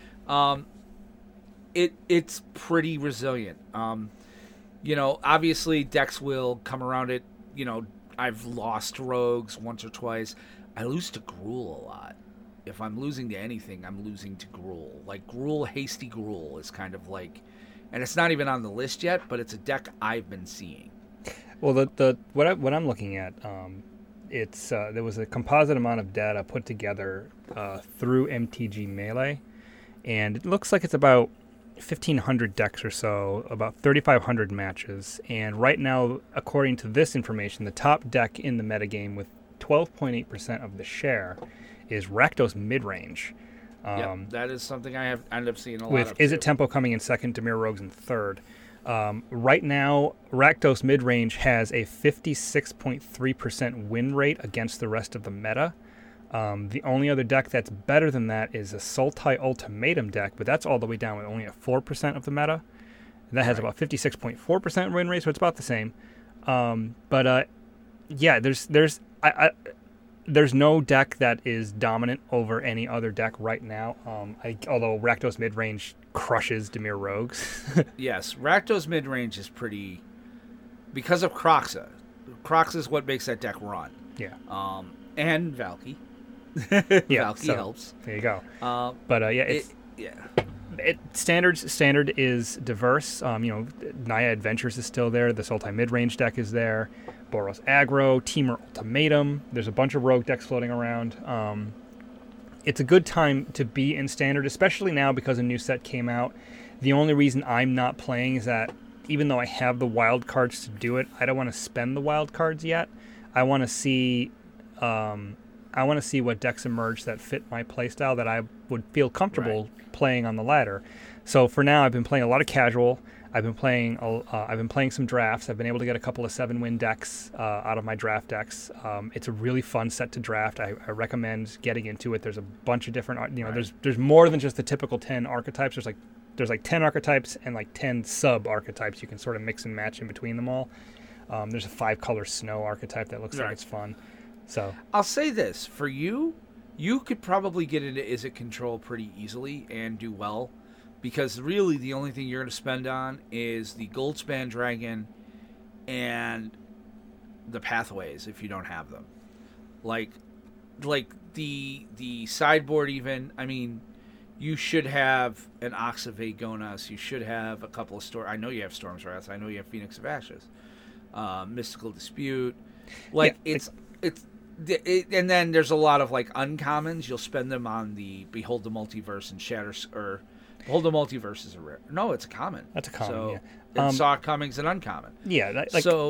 It's pretty resilient. Obviously decks will come around it. I've lost rogues once or twice. I lose to Gruul a lot. If I'm losing to anything, I'm losing to Gruul. Like Gruul, Hasty Gruul is kind of like, and it's not even on the list yet, but it's a deck I've been seeing. Well, what I'm looking at, it's there was a composite amount of data put together through MTG Melee, and it looks like it's about 1,500 decks or so, about 3,500 matches, and right now, according to this information, the top deck in the metagame with 12.8% of the share is Rakdos Midrange. That is something I have ended up seeing a lot with of. Is It Tempo coming in second, Dimir Rogues in third. Right now, Rakdos Midrange has a 56.3% win rate against the rest of the meta. The only other deck that's better than that is a Sultai Ultimatum deck, but that's all the way down with only at 4% of the meta. And that has about 56.4% win rate, so it's about the same. There's no deck that is dominant over any other deck right now. Although Rakdos Midrange crushes Dimir Rogues. Yes, Rakdos Midrange is pretty because of Kroxa. Kroxa is what makes that deck run. Yeah. And Valky. Yeah, Valky helps. There you go. Standard is diverse. Naya Adventures is still there. The Sultai Midrange deck is there. Boros Aggro, Temur Ultimatum. There's a bunch of rogue decks floating around. It's a good time to be in Standard, especially now because a new set came out. The only reason I'm not playing is that even though I have the wild cards to do it, I don't want to spend the wild cards yet. I want to see what decks emerge that fit my playstyle that I would feel comfortable playing on the ladder. So for now, I've been playing a lot of casual. I've been playing some drafts. I've been able to get a couple of 7-win decks out of my draft decks. It's a really fun set to draft. I recommend getting into it. There's a bunch of different, there's more than just the typical 10 archetypes. There's like 10 archetypes and like 10 sub archetypes. You can sort of mix and match in between them all. There's a 5-color snow archetype that looks like it's fun. So I'll say this for you could probably get into Is It Control pretty easily and do well. Because really the only thing you're going to spend on is the Goldspan Dragon and the Pathways if you don't have them. Like the sideboard even, I mean, you should have an Ox of Vagonas. You should have a couple of I know you have Storm's Wrath. I know you have Phoenix of Ashes. Mystical Dispute. And then there's a lot of like uncommons. You'll spend them on the Behold the Multiverse and Behold the Multiverse is a rare. No, it's a common. That's a common. So Saw Cummings an uncommon. Yeah.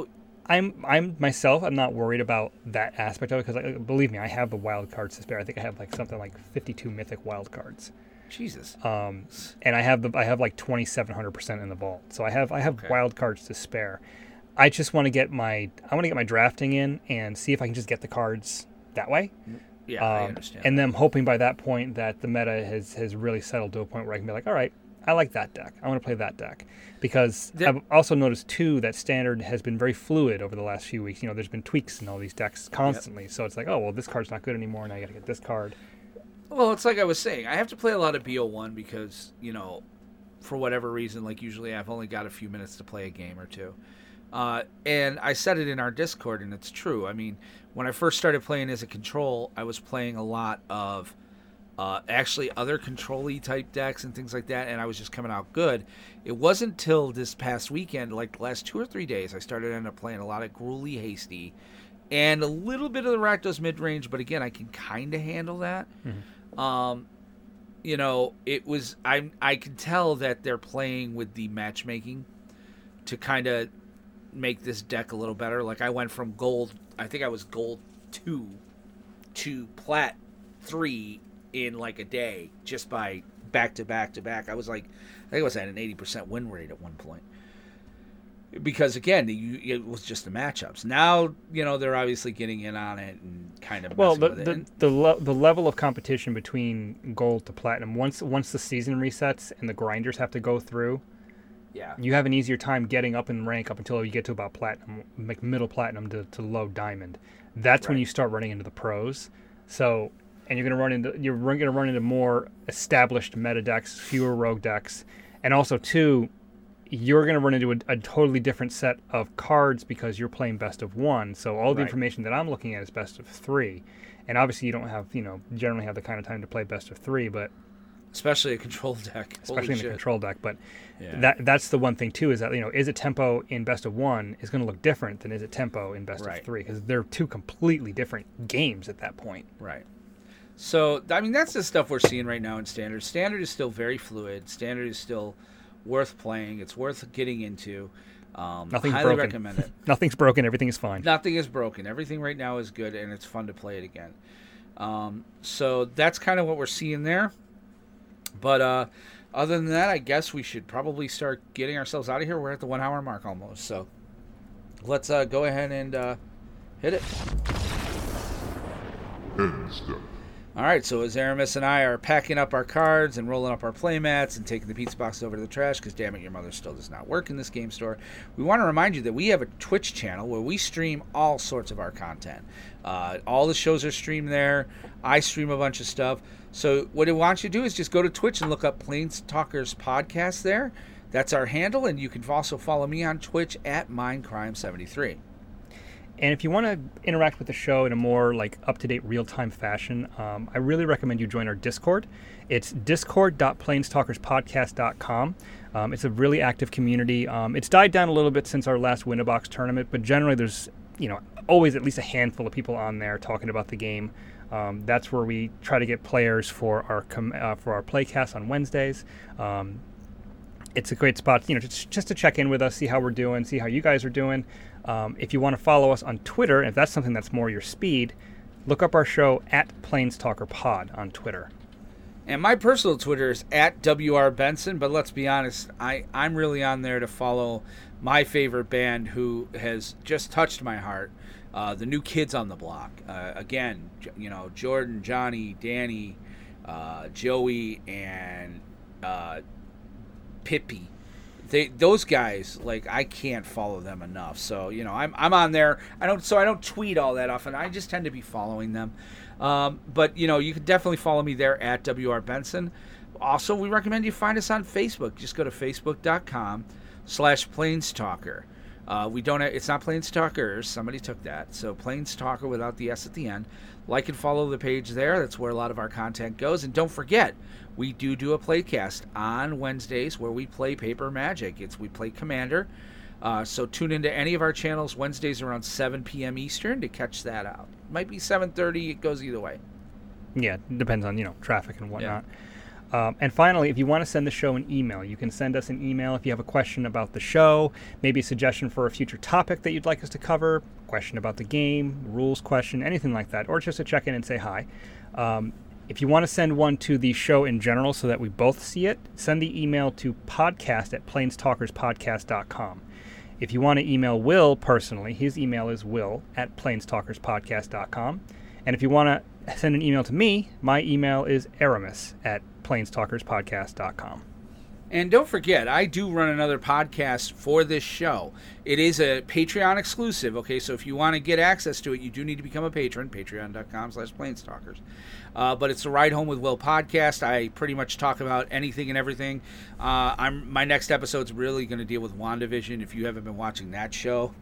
I'm myself. I'm not worried about that aspect of it because, believe me, I have the wild cards to spare. I think I have something like 52 mythic wild cards. Jesus. And I have like 2,700% in the vault. So I have wild cards to spare. I just want to get my drafting in and see if I can just get the cards that way. Yeah, I understand. And then hoping by that point that the meta has really settled to a point where I can be like, all right, I like that deck. I want to play that deck. Because I've also noticed, too, that Standard has been very fluid over the last few weeks. There's been tweaks in all these decks constantly. Yep. So it's like, oh, well, this card's not good anymore. Now I got to get this card. Well, it's like I was saying. I have to play a lot of BO1 because, for whatever reason, like usually I've only got a few minutes to play a game or two. And I said it in our Discord, and it's true. I mean, when I first started playing as a control, I was playing a lot of actually other control-y type decks and things like that, and I was just coming out good. It wasn't until this past weekend, like the last 2 or 3 days, I started ending up playing a lot of Gruely Hasty and a little bit of the Rakdos Midrange, but again, I can kind of handle that. Mm-hmm. It was I can tell that they're playing with the matchmaking to kind of make this deck a little better. Like I went from gold, I think I was gold 2 to plat 3 in like a day just by back to back to back. I was like, I think I was at an 80% win rate at one point. Because again, it was just the matchups. Now, they're obviously getting in on it and kind of the level of competition between gold to platinum once the season resets and the grinders have to go through. Yeah, you have an easier time getting up in rank up until you get to about platinum, like middle platinum to low diamond. That's when you start running into the pros. So, and you're going to run into more established meta decks, fewer rogue decks, and also too, you're going to run into a totally different set of cards because you're playing best of 1. So all the information that I'm looking at is best of 3, and obviously you don't have generally have the kind of time to play best of 3, but. Especially a control deck. Especially in a control deck. But that's the one thing, too, is that, Is It Tempo in Best of 1 is going to look different than Is It Tempo in Best of 3, because they're two completely different games at that point. Right. So, I mean, that's the stuff we're seeing right now in Standard. Standard is still very fluid. Standard is still worth playing. It's worth getting into. Nothing's highly broken. recommend it. Nothing's broken. Everything is fine. Nothing is broken. Everything right now is good, and it's fun to play it again. So that's kind of what we're seeing there. But other than that, I guess we should probably start getting ourselves out of here. We're at the 1 hour mark almost. So let's go ahead and hit it. End step. All right, so as Aramis and I are packing up our cards and rolling up our play mats and taking the pizza boxes over to the trash, because damn it, your mother still does not work in this game store, we want to remind you that we have a Twitch channel where we stream all sorts of our content. All the shows are streamed there. I stream a bunch of stuff. So what I want you to do is just go to Twitch and look up Plains Talkers Podcast there. That's our handle, and you can also follow me on Twitch at Mindcrime73. And if you want to interact with the show in a more like up-to-date, real-time fashion, I really recommend you join our Discord. It's discord.plainstalkerspodcast.com. It's a really active community. It's died down a little bit since our last Winterbox tournament, but generally there's always at least a handful of people on there talking about the game. That's where we try to get players for our playcasts on Wednesdays. It's a great spot, just to check in with us, see how we're doing, see how you guys are doing. If you want to follow us on Twitter, if that's something that's more your speed, look up our show at PlainstalkerPod on Twitter. And my personal Twitter is at WR Benson, but let's be honest, I'm really on there to follow my favorite band who has just touched my heart, the New Kids on the Block. Again, Jordan, Johnny, Danny, Joey, and Pippi. Those guys, I can't follow them enough. So I'm on there. I don't tweet all that often. I just tend to be following them. But you can definitely follow me there at WR Benson. Also, we recommend you find us on Facebook. Just go to facebook.com/Plainstalker. It's not Plainstalkers. Somebody took that. So Plainstalker without the S at the end. Like and follow the page there. That's where a lot of our content goes. And don't forget, we do a playcast on Wednesdays where we play Paper Magic. We play Commander. So tune into any of our channels Wednesdays around 7 p.m. Eastern to catch that out. Might be 7:30. It goes either way. Yeah, it depends on, traffic and whatnot. Yeah. And finally, if you want to send the show an email, you can send us an email if you have a question about the show, maybe a suggestion for a future topic that you'd like us to cover, question about the game, rules question, anything like that, or just to check in and say hi. If you want to send one to the show in general so that we both see it, send the email to podcast@plainstalkerspodcast.com. If you want to email Will personally, his email is will@plainstalkerspodcast.com. And if you want to send an email to me, my email is aramis@plainstalkerspodcast.com. And don't forget, I do run another podcast for this show. It is a Patreon exclusive, okay? So if you want to get access to it, you do need to become a patron, patreon.com/Plainstalkers. But it's the Ride Home with Will podcast. I pretty much talk about anything and everything. My next episode's really going to deal with WandaVision. If you haven't been watching that show,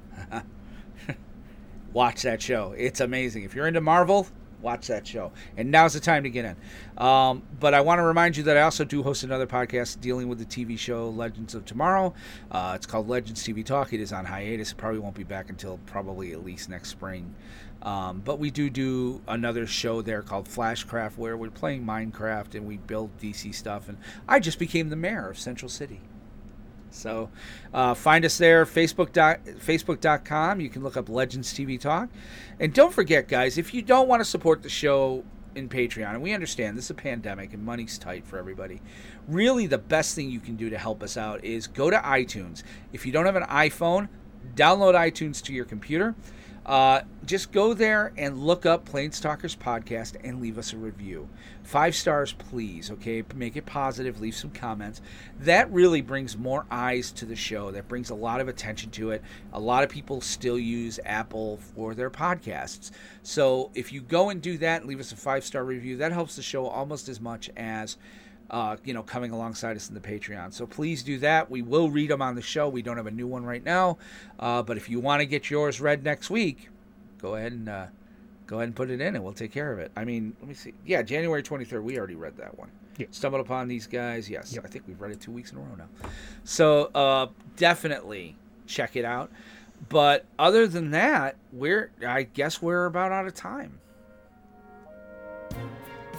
watch that show. It's amazing. If you're into Marvel, watch that show. And now's the time to get in. But I want to remind you that I also do host another podcast dealing with the TV show Legends of Tomorrow. It's called Legends TV Talk. It is on hiatus. It probably won't be back until probably at least next spring. But we do another show there called Flashcraft where we're playing Minecraft and we build DC stuff. And I just became the mayor of Central City. So find us there, facebook.com. You can look up Legends TV Talk. And don't forget, guys, if you don't want to support the show in Patreon, and we understand this is a pandemic and money's tight for everybody, really the best thing you can do to help us out is go to iTunes. If you don't have an iPhone, download iTunes to your computer. Just go there and look up Plainstalkers Podcast and leave us a review. 5 stars, please, okay? Make it positive. Leave some comments. That really brings more eyes to the show. That brings a lot of attention to it. A lot of people still use Apple for their podcasts. So if you go and do that and leave us a 5-star review, that helps the show almost as much as coming alongside us in the Patreon. So please do that. We will read them on the show. We don't have a new one right now. But if you want to get yours read next week, go ahead and put it in and we'll take care of it. I mean, let me see. Yeah, January 23rd, we already read that one. Yeah. Stumbled upon these guys. Yes, yep. I think we've read it 2 weeks in a row now. So definitely check it out. But other than that, I guess we're about out of time.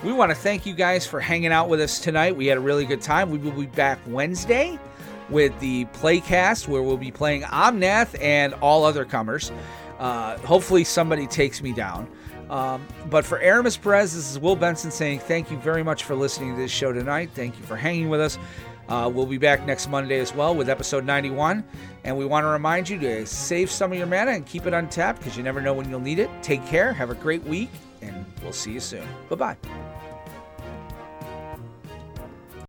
We want to thank you guys for hanging out with us tonight. We had a really good time. We will be back Wednesday with the Playcast, where we'll be playing Omnath and all other comers. Hopefully somebody takes me down. But for Aramis Perez, this is Will Benson saying thank you very much for listening to this show tonight. Thank you for hanging with us. We'll be back next Monday as well with episode 91. And we want to remind you to save some of your mana and keep it untapped because you never know when you'll need it. Take care. Have a great week. And we'll see you soon. Bye-bye.